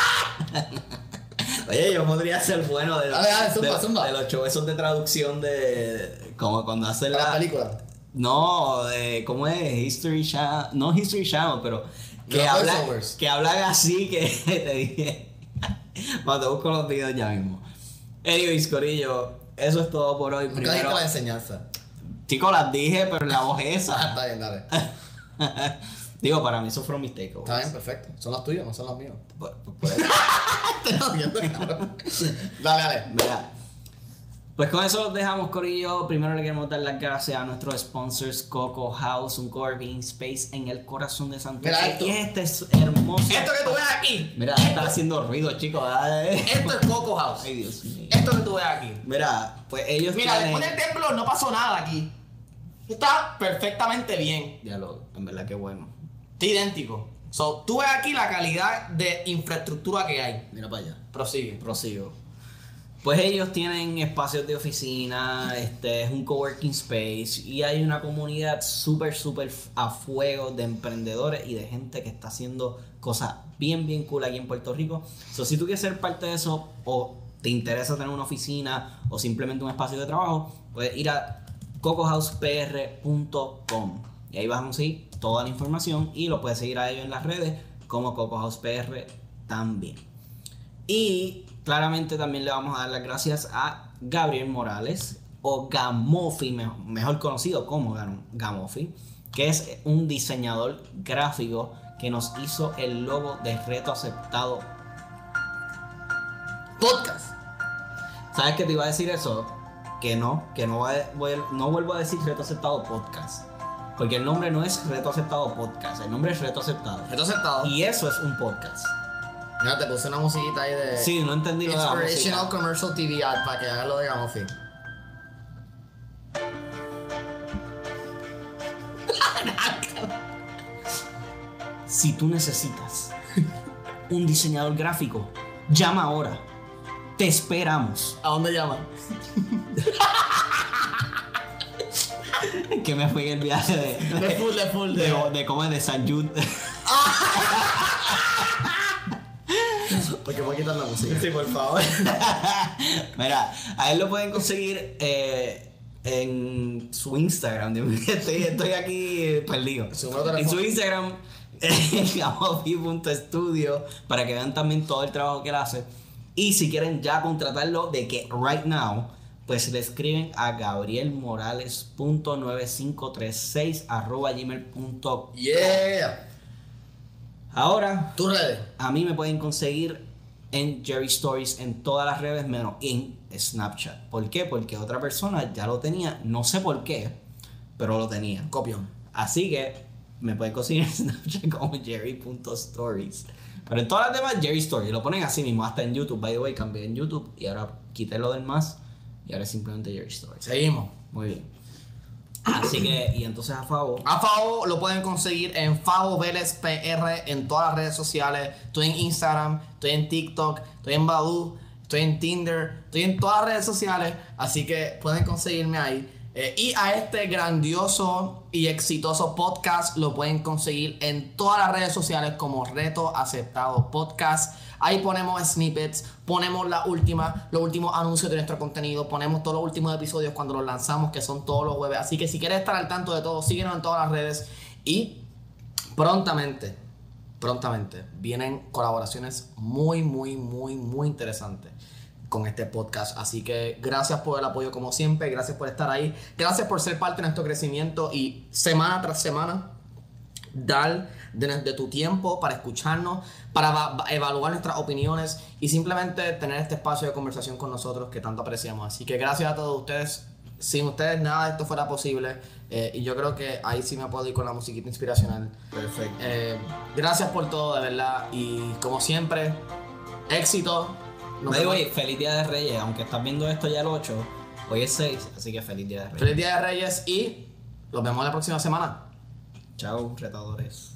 Speaker 1: Oye, yo podría ser bueno de
Speaker 2: zumba.
Speaker 1: de los shows esos de traducción de como cuando hacen
Speaker 2: La película.
Speaker 1: No, ¿cómo es? History Channel, no History Channel, pero que hablan así que te dije. Cuando te busco los videos ya mismo. Anyways, corillo, eso es todo por hoy.
Speaker 2: Nunca
Speaker 1: Primero,
Speaker 2: dijiste la enseñanza.
Speaker 1: chicos, las dije, pero en la voz
Speaker 2: Ah,
Speaker 1: esa.
Speaker 2: está bien, dale.
Speaker 1: Digo, para mí eso fueron mis takeaways.
Speaker 2: Está bien, perfecto. Son los tuyos, no son los míos.
Speaker 1: Pues,
Speaker 2: Te lo viendo, cabrón. Dale.
Speaker 1: mira. Pues con eso los dejamos, corillo. Primero le queremos dar las gracias a nuestros sponsors, Coco House, un coworking space en el corazón de Santurce.
Speaker 2: Mira esto.
Speaker 1: Y este es hermoso.
Speaker 2: Esto que tú ves aquí.
Speaker 1: Mira, está haciendo ruido, chicos.
Speaker 2: Esto es Coco House.
Speaker 1: Ay, Dios mío.
Speaker 2: Esto que tú ves aquí.
Speaker 1: Mira, pues ellos
Speaker 2: Mira,
Speaker 1: tienen...
Speaker 2: después del temblor no pasó nada aquí. Está perfectamente bien.
Speaker 1: Diálogo, en verdad que bueno.
Speaker 2: Está idéntico. So, tú ves aquí la calidad de infraestructura que hay.
Speaker 1: Mira para allá.
Speaker 2: Prosigue.
Speaker 1: Prosigo. Pues ellos tienen espacios de oficina, es un coworking space y hay una comunidad súper a fuego de emprendedores y de gente que está haciendo cosas bien cool aquí en Puerto Rico. So, si tú quieres ser parte de eso o te interesa tener una oficina o simplemente un espacio de trabajo, puedes ir a cocohousepr.com y ahí vas a conseguir toda la información y lo puedes seguir a ellos en las redes como cocohousepr también. Y claramente también le vamos a dar las gracias a Gabriel Morales o Gamofi, mejor conocido como Gamofi, que es un diseñador gráfico que nos hizo el logo de Reto Aceptado
Speaker 2: Podcast.
Speaker 1: ¿Sabes qué te iba a decir eso? Que no vuelvo a decir Reto Aceptado Podcast. Porque el nombre no es Reto Aceptado Podcast, el nombre es Reto Aceptado.
Speaker 2: Reto aceptado.
Speaker 1: Y eso es un podcast.
Speaker 2: Mira, te puse una musiquita ahí de...
Speaker 1: Sí, no entendí lo de la
Speaker 2: Inspirational
Speaker 1: música.
Speaker 2: Commercial TV Ad para que hagas lo de Gamofi.
Speaker 1: Si tú necesitas un diseñador gráfico, llama ahora. Te esperamos.
Speaker 2: ¿A dónde llaman?
Speaker 1: Que me fui en el viaje de cómo es de San Jude.
Speaker 2: Porque voy a quitar la música.
Speaker 1: Sí, por favor. Mira, a él lo pueden conseguir en su Instagram. Estoy aquí perdido.
Speaker 2: Su número de
Speaker 1: En
Speaker 2: teléfono.
Speaker 1: su Instagram, gamofi.studio, para que vean también todo el trabajo que él hace. Y si quieren ya contratarlo de que right now, pues le escriben a gabrielmorales.9536@gmail.com.
Speaker 2: Yeah.
Speaker 1: Ahora,
Speaker 2: ¿Tú redes?
Speaker 1: a mí me pueden conseguir en Jerry Stories en todas las redes menos en Snapchat. ¿Por qué? Porque otra persona ya lo tenía, no sé por qué, pero lo tenía.
Speaker 2: Copión.
Speaker 1: Así que me pueden conseguir en Snapchat como Jerry.stories. Pero en todas las demás, Jerry Stories. Lo ponen así mismo, hasta en YouTube. By the way, cambié en YouTube y ahora quité lo del más y ahora es simplemente Jerry Stories.
Speaker 2: Seguimos.
Speaker 1: Muy bien. Así que, y entonces a Favo.
Speaker 2: A Favo lo pueden conseguir en Favo Vélez PR en todas las redes sociales. Estoy en Instagram, estoy en TikTok, estoy en Badoo, estoy en Tinder, estoy en todas las redes sociales, así que pueden conseguirme ahí. Y a este grandioso y exitoso podcast lo pueden conseguir en todas las redes sociales como Reto Aceptado Podcast. Ahí ponemos snippets, ponemos los últimos anuncios de nuestro contenido, ponemos todos los últimos episodios cuando los lanzamos, que son todos los jueves. Así que si quieres estar al tanto de todo, síguenos en todas las redes. Y prontamente vienen colaboraciones muy interesantes con este podcast. Así que gracias por el apoyo como siempre, gracias por estar ahí, gracias por ser parte de nuestro crecimiento y semana tras semana dar de tu tiempo para escucharnos, para evaluar nuestras opiniones y simplemente tener este espacio de conversación con nosotros que tanto apreciamos. Así que gracias a todos ustedes. Sin ustedes nada de esto fuera posible. Y yo creo que ahí sí me puedo ir con la musiquita inspiracional.
Speaker 1: Perfecto.
Speaker 2: Gracias por todo, de verdad. Y como siempre, éxito.
Speaker 1: Oye, feliz Día de Reyes. Aunque estás viendo esto ya el 8, hoy es 6, así que feliz Día de Reyes.
Speaker 2: Feliz Día de Reyes y nos vemos la próxima semana.
Speaker 1: Chao, retadores.